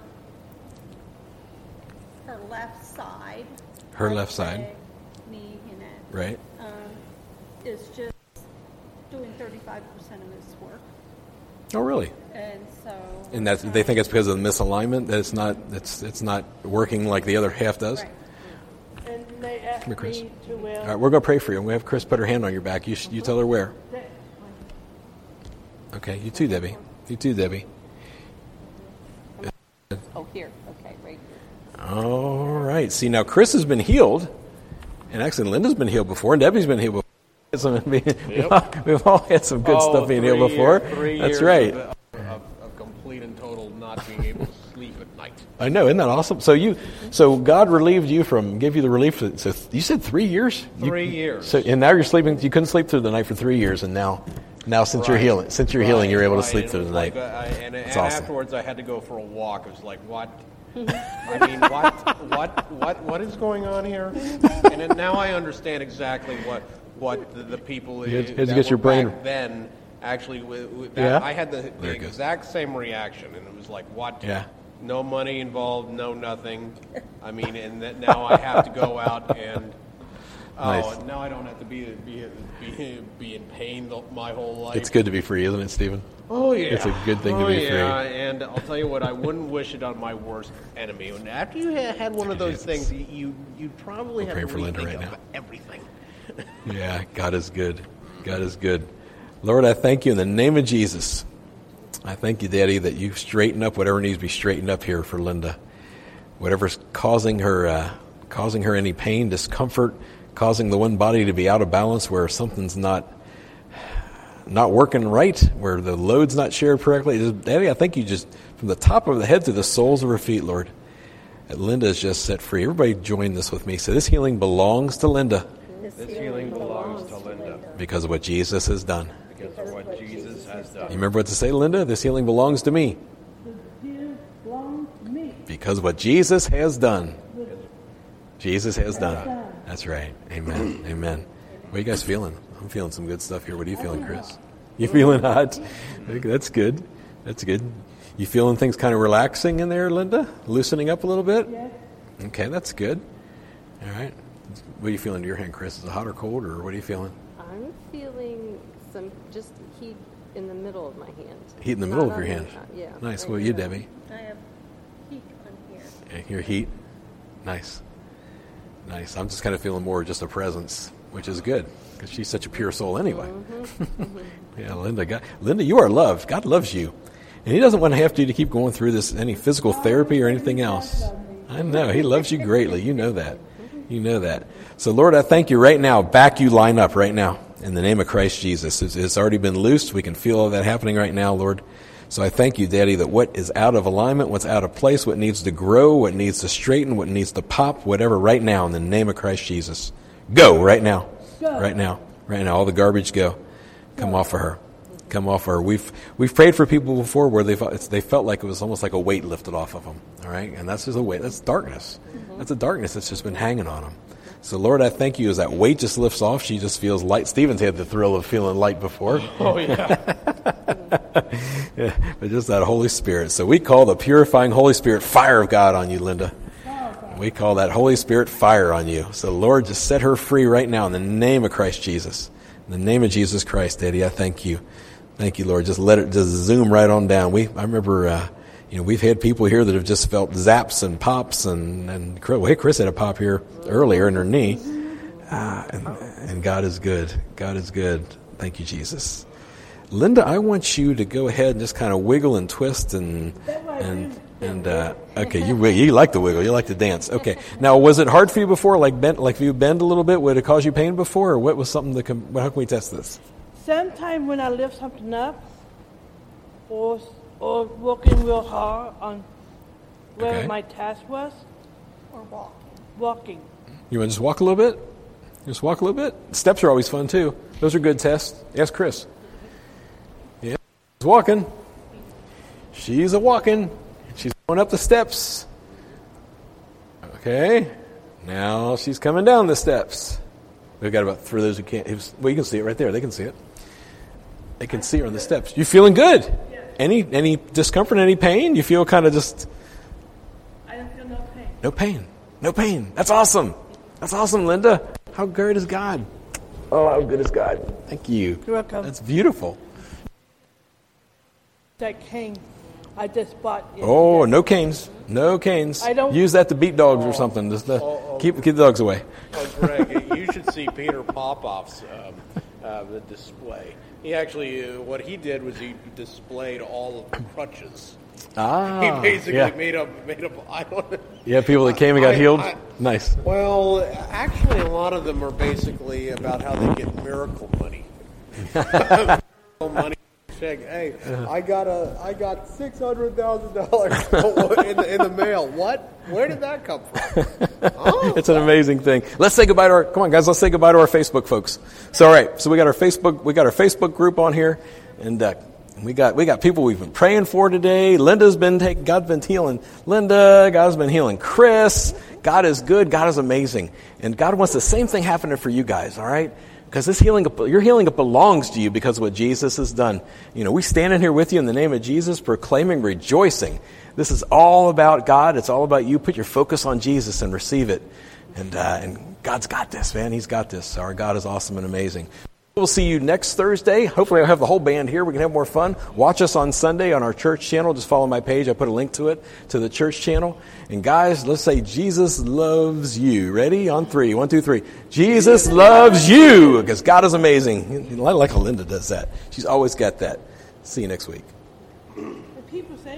her left side, Her right left side. leg, knee, and that Right? um, is just thirty-five percent of his work. Oh, really? And so. And that they think it's because of the misalignment that it's not it's it's not working like the other half does. Right. And they asked Come here, Chris. me to wear. All right, we're going to pray for you. We have Chris put her hand on your back. You you tell her where. Okay, you too, Debbie. You too, Debbie. Oh, here. Okay, right here. All right. See, now Chris has been healed, and actually Linda's been healed before, and Debbie's been healed before. Some, we've, all, we've all had some good Oh, stuff being three healed before. years- three That's years right. Of, of, of complete and total not being able to sleep at night. I know, isn't that awesome? So you, so God relieved you from, gave you the relief. To, so you said three years. You- Three years. So and now you're sleeping. You couldn't sleep through the night for three years, and now, now since you're Right. healing, since you're Right, healing, you're able to right. sleep And through it the was night. like, uh, I, and That's and awesome. afterwards, I had to go for a walk. It was like, what? I mean, what, what, what, what is going on here? And then now I understand exactly what, what the, the people You had- had to that get were your brain- back then actually. With, with Yeah? that, I had the, the Very good. exact same reaction, and it was like, what? Yeah. No money involved, no nothing. I mean, and that now I have to go out and. Oh, Nice. and now I don't have to be be be, be in pain the, my whole life. It's good to be free, isn't it, Stephen? Oh yeah, It's a good thing to oh, be yeah. free. And I'll tell you what, I wouldn't wish it on my worst enemy. And after you ha- had one of those Jesus. things, you you you'd probably We're have to praying for Linda rethink right of now. everything. Yeah, God is good. God is good. Lord, I thank you in the name of Jesus. I thank you, Daddy, that you straighten up whatever needs to be straightened up here for Linda. Whatever's causing her, uh, causing her any pain, discomfort, causing the one body to be out of balance where something's not, not working right, where the load's not shared correctly. Just, Daddy, I thank you just from the top of the head to the soles of her feet, Lord. That Linda is just set free. Everybody join this with me. So this healing belongs to Linda This healing belongs to Linda because of what Jesus has done. because of what Jesus has done. You remember what to say, Linda? This healing belongs to me Dear belong to me. because what Jesus has done. Jesus has done. That's right. Amen. Amen. What are you guys feeling? I'm feeling some good stuff here. What are you feeling, Chris? You feeling hot? That's good. That's good. You feeling things kind of relaxing in there, Linda? Loosening up a little bit? Yes. Okay, that's good. All right. What are you feeling in your hand, Chris? Is it hot or cold, or what are you feeling? I'm feeling some just heat in the middle of my hand. Heat in the middle Not of your on hand. the- uh, yeah. Nice. right What about you, there. Debbie? I have heat on here. Yeah, your heat. Nice. Nice. I'm just kind of feeling more just a presence, which is good because she's such a pure soul anyway. Yeah, Linda. God, Linda, you are loved. God loves you. And he doesn't want to have you to keep going through this, any physical therapy or anything else. I know. He loves you greatly. You know that. You know that. So, Lord, I thank you right now. Back you line up right now in the name of Christ Jesus. It's, it's already been loosed. We can feel all that happening right now, Lord. So I thank you, Daddy, that what is out of alignment, what's out of place, what needs to grow, what needs to straighten, what needs to pop, whatever, right now in the name of Christ Jesus. Go right now. Right now. Right now. All the garbage go. Come off of her. Come off of her. We've we've prayed for people before where they felt, they felt like it was almost like a weight lifted off of them. All right? And that's just a weight. That's darkness. That's a darkness that's just been hanging on them. So, Lord, I thank you as that weight just lifts off. She just feels light. Stephen's had the thrill of feeling light before. Oh yeah. Yeah, but just that Holy Spirit. So we call the purifying Holy Spirit fire of God on you, Linda. We call that Holy Spirit fire on you. So, Lord, just set her free right now in the name of Christ Jesus. In the name of Jesus Christ, Daddy, I thank you. Thank you, Lord. Just let it just zoom right on down. We, I remember, uh, you know, we've had people here that have just felt zaps and pops, and and well, hey, Chris had a pop here earlier in her knee, uh, and, and God is good. God is good. Thank you, Jesus. Linda, I want you to go ahead and just kind of wiggle and twist and and and uh, okay, you you like to wiggle, you like to dance. Okay, now was it hard for you before? Like bent, like if you bend a little bit, would it cause you pain before, or what was something that? Com- how can we test this? Sometimes when I lift something up, or or working real hard on where Okay. my task was, Or walk. walking. You want to just walk a little bit? Just walk a little bit. Steps are always fun too. Those are good tests. Ask Chris. Yeah, she's walking. She's a walking. She's going up the steps. Okay. Now she's coming down the steps. We've got about, for those who can't, well, you can see it right there. They can see it. They can see her on the steps. You feeling good? Any any discomfort, any pain? You feel kind of just I don't feel no pain. no pain. No pain. That's awesome. That's awesome, Linda. How great is God? Oh, how good is God? Thank you. You're welcome. That's beautiful. That cane I just bought. Oh, yesterday. no canes. No canes. I don't- Use that to beat dogs or something. Just to oh, oh. keep keep the dogs away. Oh, Greg, you should see Peter Popoff's um, uh, the display. He actually, uh, what he did was he displayed all of the crutches. Ah, He basically yeah. made up, made up. I don't. Yeah, people that came and got I- healed. I- Nice. Well, actually, a lot of them are basically about how they get miracle money. Miracle money. Check. Hey, I got a, I got six hundred thousand dollars in the in the mail. What? Where did that come from? Oh, It's an amazing thing. Let's say goodbye to our. Come on, guys. Let's say goodbye to our Facebook folks. So, all right. So we got our Facebook. We got our Facebook group on here, and uh, we got we got people we've been praying for today. Linda's been taking. God's been healing Linda. God's been healing Chris. God is good. God is amazing, and God wants the same thing happening for you guys. All right. Because this healing, your healing belongs to you because of what Jesus has done. You know, we stand in here with you in the name of Jesus, proclaiming, rejoicing. This is all about God. It's all about you. Put your focus on Jesus and receive it. And uh, and God's got this, man. He's got this. Our God is awesome and amazing. We'll see you next Thursday. Hopefully I'll have the whole band here. We can have more fun. Watch us on Sunday on our church channel. Just follow my page. I put a link to it, to the church channel. And guys, let's say Jesus loves you. Ready? On three. One, two, three. Jesus loves you because God is amazing. I like how Linda does that. She's always got that. See you next week. The people say